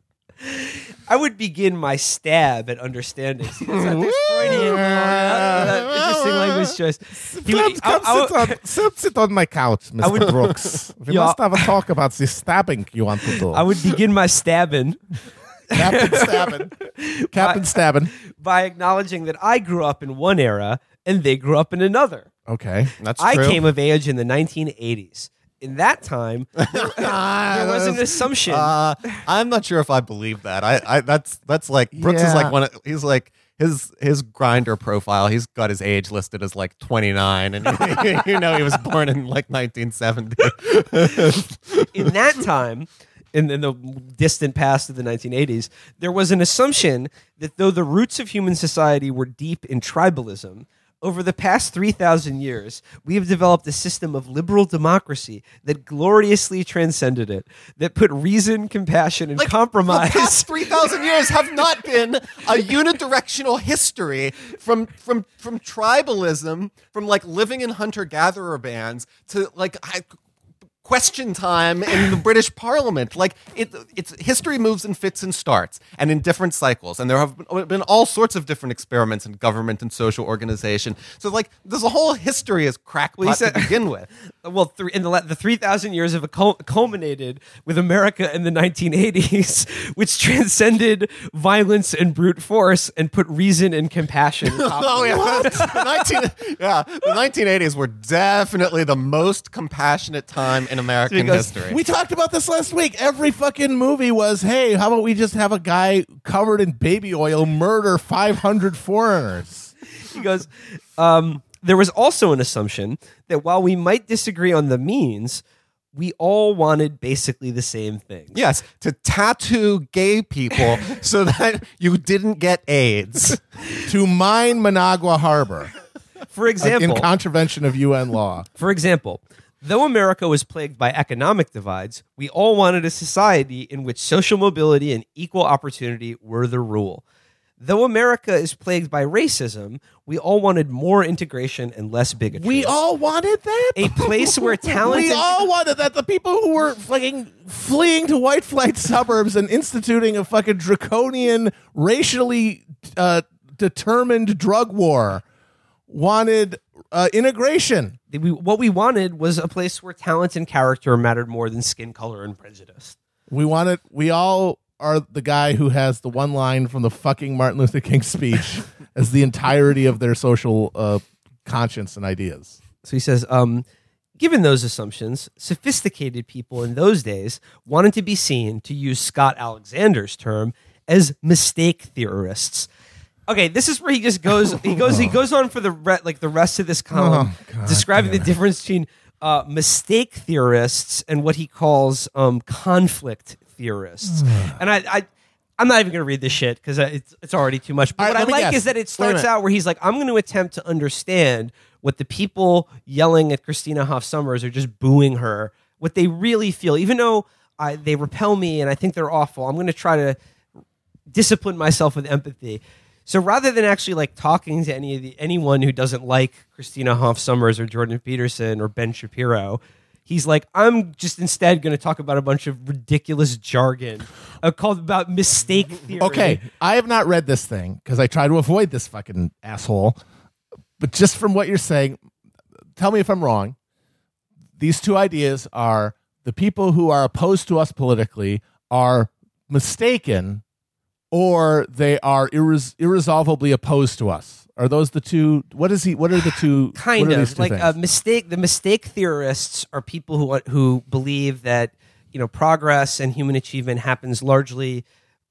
I would begin my stab at understanding. See, that's not this Freudian, uh, interesting language choice. He would- I- come, I- sit on, sit, sit on my couch, Mister would- Brooks. We Yeah. must have a talk about the stabbing you want to do. I would begin my stabbing Captain stabbing, Captain stabbing. by acknowledging that I grew up in one era and they grew up in another. Okay, That's I true. came of age in the nineteen eighties. In that time, there, there was an assumption. Uh, I'm not sure if I believe that. I, I that's that's like Brooks is Yeah. like one. Of, he's like his his grinder profile. He's got his age listed as like twenty-nine, and you know he was born in like nineteen seventy. In that time, in, in the distant past of the nineteen eighties, there was an assumption that though the roots of human society were deep in tribalism, over the past three thousand years, we have developed a system of liberal democracy that gloriously transcended it, that put reason, compassion, and The compromise. past three thousand years have not been a unidirectional history from from from tribalism, from like living in hunter gatherer bands to like I, question time in the British Parliament. Like it, it's history moves in fits and starts, and in different cycles. And there have been, been all sorts of different experiments in government and social organization. So like there's a whole history as crackpot Well, he said- to begin with. well, three, in the, la- the three thousand years of a cul- culminated with America in the nineteen eighties, which transcended violence and brute force and put reason and compassion. top Oh of it. yeah, the nineteen yeah, the nineteen eighties were definitely the most compassionate time in American Because history. we talked about this last week. Every fucking movie was, hey, how about we just have a guy covered in baby oil murder five hundred foreigners? He goes, um, there was also an assumption that while we might disagree on the means, we all wanted basically the same things. Yes, to tattoo gay people so that you didn't get AIDS. To mine Managua Harbor For example, in contravention of U N law. For example, though America was plagued by economic divides, we all wanted a society in which social mobility and equal opportunity were the rule. Though America is plagued by racism, we all wanted more integration and less bigotry. We all wanted that? a place where talent We and- all wanted that. The people who were fucking fleeing to white flight suburbs and instituting a fucking draconian, racially uh, determined drug war wanted uh, integration. we, what we wanted was a place where talent and character mattered more than skin color and prejudice. We wanted. We all are the guy who has the one line from the fucking Martin Luther King speech as the entirety of their social uh, conscience and ideas. So he says, um, given those assumptions, sophisticated people in those days wanted to be seen, to use Scott Alexander's term, as mistake theorists. Okay, this is where he just goes. He goes. He goes on for the re- like the rest of this column, Oh, God describing the difference between uh, mistake theorists and what he calls um, conflict theorists. and I, I, I'm not even going to read this shit because it's it's already too much. But All right, what I let me like guess. is that it Wait a starts minute. out where he's like, I'm going to attempt to understand what the people yelling at Christina Hoff Sommers are just booing her, what they really feel, even though I, they repel me and I think they're awful. I'm going to try to discipline myself with empathy. So rather than actually like talking to any of the anyone who doesn't like Christina Hoff Sommers or Jordan Peterson or Ben Shapiro, he's like, I'm just instead going to talk about a bunch of ridiculous jargon uh, called about mistake theory. Okay, I have not read this thing because I try to avoid this fucking asshole. But just from what you're saying, tell me if I'm wrong. These two ideas are the people who are opposed to us politically are mistaken, or they are irres- irresolvably opposed to us. Are those the two? What is he? What are the two? Kind what are these of two like things? a mistake. The mistake theorists are people who who believe that you know progress and human achievement happens largely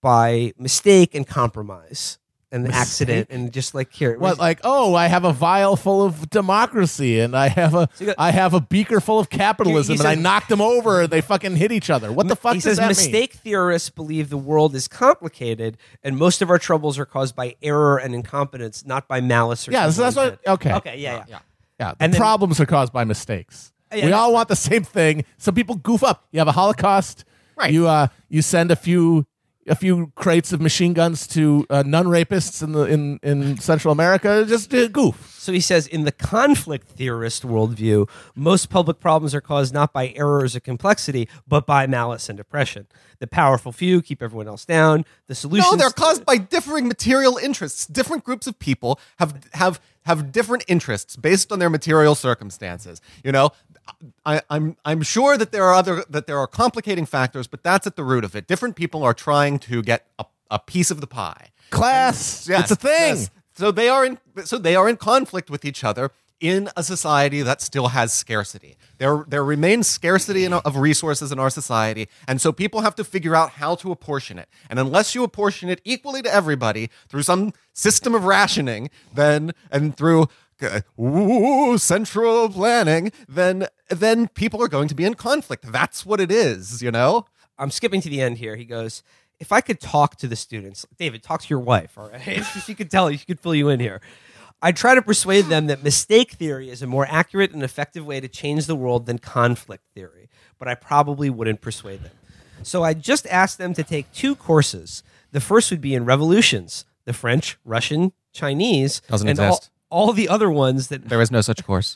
by mistake and compromise and accident and just like here. What, like, oh, I have a vial full of democracy, and I have a, So you got- I have a beaker full of capitalism, He- he and I says- knocked them over. And they fucking hit each other. What the fuck He does says that mistake theorists believe the world is complicated and most of our troubles are caused by error and incompetence, not by malice or Yeah, so that's what. intent. Okay, Okay, yeah, yeah. mean? Yeah, the And then- problems are caused by mistakes. Yeah, we yeah. all want the same thing. Some people goof up. You have a Holocaust. Right. You uh, you send a few. A few crates of machine guns to uh, nun rapists in the in, in Central America. Just uh, goof. So he says, in the conflict theorist worldview, most public problems are caused not by errors or complexity, but by malice and oppression. The powerful few keep everyone else down. The solutions No, they're caused by differing material interests. Different groups of people have have have different interests based on their material circumstances. You know, I, I'm I'm sure that there are other that there are complicating factors, but that's at the root of it. Different people are trying to get a, a piece of the pie. Class. Yes, it's a thing. yes. So they are in so they are in conflict with each other in a society that still has scarcity. There there remains scarcity in, of resources in our society, and so people have to figure out how to apportion it. And unless you apportion it equally to everybody through some system of rationing, then and through uh, ooh, central planning, then then people are going to be in conflict. That's what it is, you know? I'm skipping to the end here. He goes, if I could talk to the students, David, talk to your wife, all right? She could tell you, she could fill you in here. I'd try to persuade them that mistake theory is a more accurate and effective way to change the world than conflict theory, but I probably wouldn't persuade them. So I just asked them to take two courses. The first would be in revolutions, the French, Russian, Chinese, Doesn't and exist. All, all the other ones that There is no such course.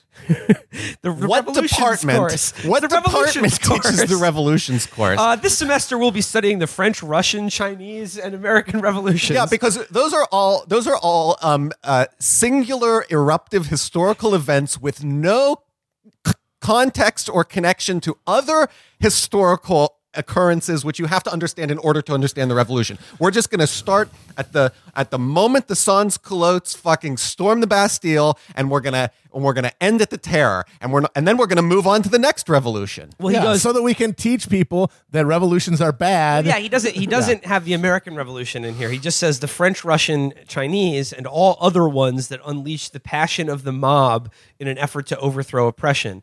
the What revolutions department? course. What The department revolutions teaches course. the revolutions course? Uh, this semester we'll be studying the French, Russian, Chinese, and American revolutions. Yeah, because those are all those are all um, uh, singular eruptive historical events with no c- context or connection to other historical occurrences, which you have to understand in order to understand the revolution. We're just going to start at the at the moment the sans culottes fucking storm the Bastille, and we're gonna and we're gonna end at the terror, and we're not, and then we're gonna move on to the next revolution. well, he Yeah, goes. so that we can teach people that revolutions are bad. yeah, he doesn't. He doesn't have the American Revolution in here. He just says the French, Russian, Chinese, and all other ones that unleash the passion of the mob in an effort to overthrow oppression.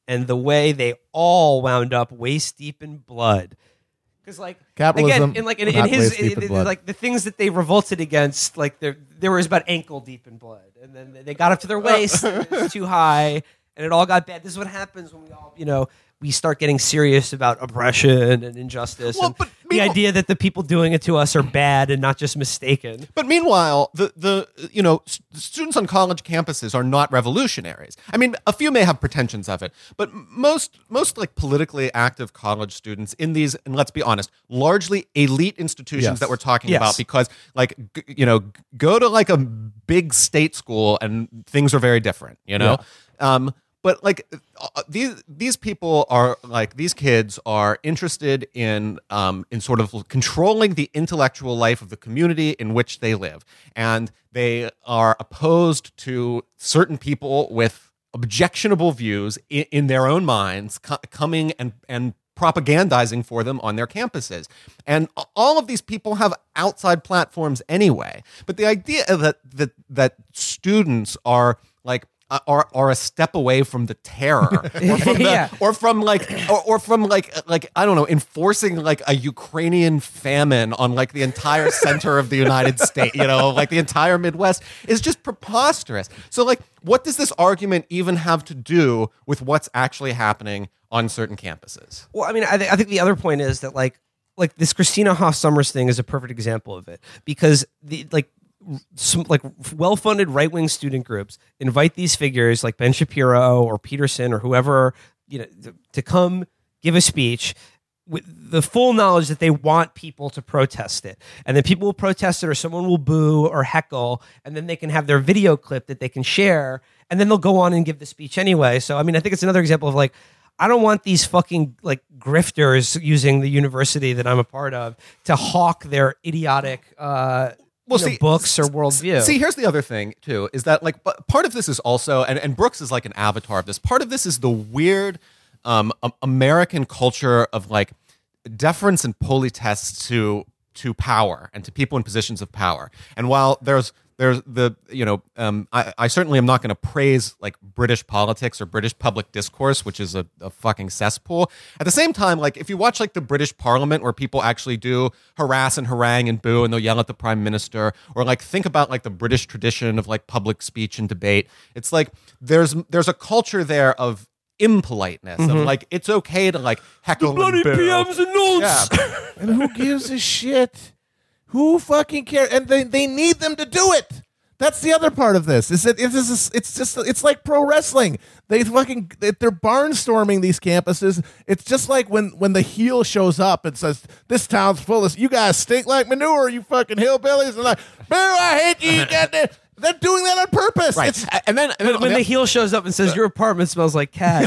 and the way they all wound up waist deep in blood. Because like Capitalism, again, in like in, in not his waist deep in in- blood. like the things that they revolted against, like there there was about ankle deep in blood, and then they got up to their waist, and it was too high, and it all got bad. This is what happens when we all, you know, we start getting serious about oppression and injustice, Well, and but the meanwhile- idea that the people doing it to us are bad and not just mistaken. But meanwhile, the the you know s- students on college campuses are not revolutionaries. I mean, a few may have pretensions of it, but m- most most like politically active college students in these, and let's be honest, largely elite institutions Yes. that we're talking Yes. about, because like g- you know, g- go to like a big state school and things are very different. You know. Um, But like uh, these these people are like these kids are interested in um, in sort of controlling the intellectual life of the community in which they live, and they are opposed to certain people with objectionable views in, in their own minds co- coming and and propagandizing for them on their campuses. And all of these people have outside platforms anyway. But the idea that that that students are like uh, are are a step away from the terror, or from the, Yeah. or from like, or, or from like, like I don't know, enforcing like a Ukrainian famine on like the entire center of the United States, you know, like the entire Midwest, is just preposterous. So like, what does this argument even have to do with what's actually happening on certain campuses? Well, I mean, I, th- I think the other point is that like like this Christina Hoff Sommers thing is a perfect example of it, because the like some like well-funded right-wing student groups invite these figures like Ben Shapiro or Peterson or whoever, you know, to, to come give a speech with the full knowledge that they want people to protest it, and then people will protest it, or someone will boo or heckle, and then they can have their video clip that they can share, and then they'll go on and give the speech anyway. So I mean, I think it's another example of like, I don't want these fucking like grifters using the university that I'm a part of to hawk their idiotic uh, Well, you know, see, books or s- worldview. See, here's the other thing too, is that like p- part of this is also, and, and Brooks is like an avatar of this. Part of this is the weird um, um, American culture of like deference and politesse to to power and to people in positions of power. And while there's there's the you know um, I, I certainly am not going to praise like British politics or British public discourse, which is a, a fucking cesspool. At the same time, like if you watch like the British Parliament, where people actually do harass and harangue and boo and they'll yell at the Prime Minister, or like think about like the British tradition of like public speech and debate, it's like there's there's a culture there of impoliteness, of like it's okay to like heckle and boo. and notes. Yeah. And who gives a shit? Who fucking cares? And they, they need them to do it. That's the other part of this. Is that it is it's just it's like pro wrestling. They fucking they're barnstorming these campuses. It's just like when when the heel shows up and says, "This town's full of you guys stink like manure, you fucking hillbillies," and like, "Boo, I hate you." You got that. They're doing that on purpose. Right. It's, And then, and then When the heel shows up and says your apartment smells like cat.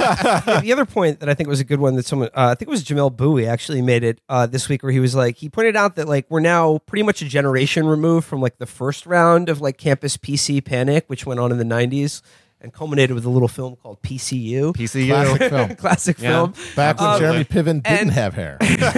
The other point that I think was a good one that someone, uh, I think it was Jamel Bowie actually made it uh, this week, where he was like, he pointed out that like we're now pretty much a generation removed from like the first round of like campus P C panic, which went on in the nineties and culminated with a little film called P C U. P C U. classic film. Classic Yeah. film. Back when Um, Jeremy Piven didn't and- have hair.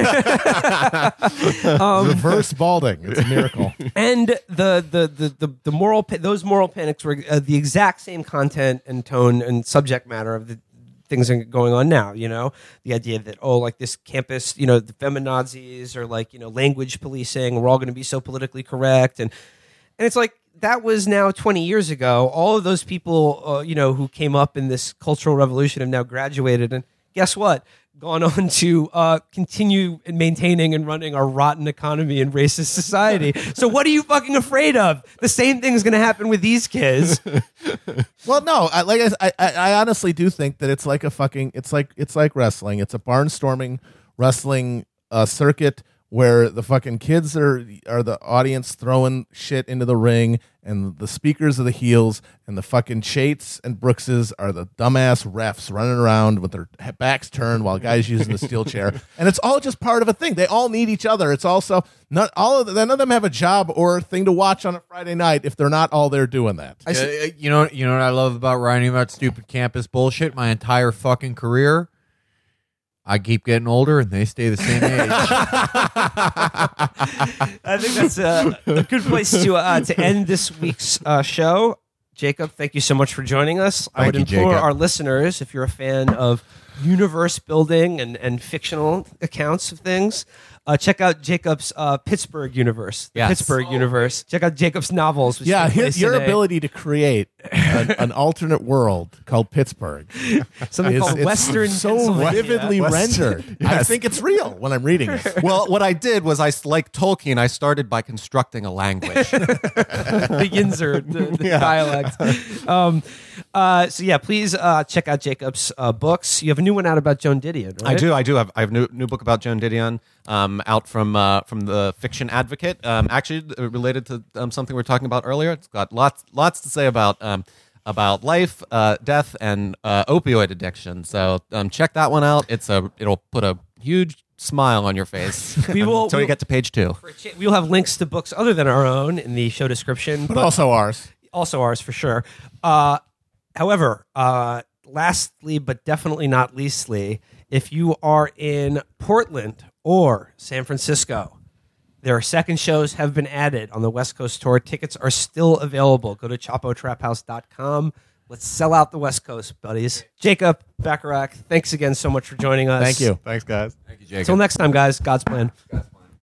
Reverse balding. It's a miracle. And the the the the, the moral pa- those moral panics were uh, the exact same content and tone and subject matter of the things that are going on now. You know, the idea that oh, like this campus, you know, the feminazis or like you know language policing. We're all going to be so politically correct, and and it's like that was now twenty years ago. All of those people, uh, you know, who came up in this cultural revolution have now graduated, and guess what? Gone on to uh, continue maintaining and running our rotten economy and racist society. So what are you fucking afraid of? The same thing's going to happen with these kids. Well, no, I, like I, I, I honestly do think that it's like a fucking, it's like it's like wrestling. It's a barnstorming wrestling uh, circuit where the fucking kids are are the audience throwing shit into the ring, and the speakers are the heels, and the fucking Chates and Brookses are the dumbass refs running around with their he- backs turned while guys using the steel chair, and it's all just part of a thing. They all need each other. It's also not all of the, none of them have a job or a thing to watch on a Friday night if they're not all there doing that. Uh, you know, you know what I love about writing about stupid campus bullshit my entire fucking career? I keep getting older and they stay the same age. I think that's a, a good place to uh, to end this week's uh, show. Jacob, thank you so much for joining us. I Thank would you, implore Jacob. our listeners, if you're a fan of universe building and, and fictional accounts of things, uh, check out Jacob's uh, Pittsburgh universe. The Yes. Pittsburgh universe. Check out Jacob's novels. Which Yeah, take his, place your in a- ability to create an, an alternate world called Pittsburgh something is called it's Western so Pennsylvania. vividly rendered. I Yes. think it's real when I'm reading it. Well, what I did was I, s- like Tolkien, I started by constructing a language. the Yinzer, the, the Yeah. dialect. Um, uh, so yeah, please uh, check out Jacob's uh, books. You have a new one out about Joan Didion, right? I do. I do have. I have a new, new book about Joan Didion, um, out from uh, from the Fiction Advocate. Um, actually, uh, related to um, something we were talking about earlier. It's got lots lots to say about um, about life, uh, death, and uh, opioid addiction. So um, check that one out. It's a. It'll put a huge smile on your face. We will- until we you get to page two. We'll have links to books other than our own in the show description, But also ours. also ours for sure. Uh, however, uh, lastly, but definitely not leastly, if you are in Portland or San Francisco, their second shows have been added on the West Coast tour. Tickets are still available. Go to chapo trap house dot com. Let's sell out the West Coast, buddies. Jacob Bacharach, thanks again so much for joining us. Thank you. Thanks, guys. Thank you, Jacob. Until next time, guys. God's plan. God's plan.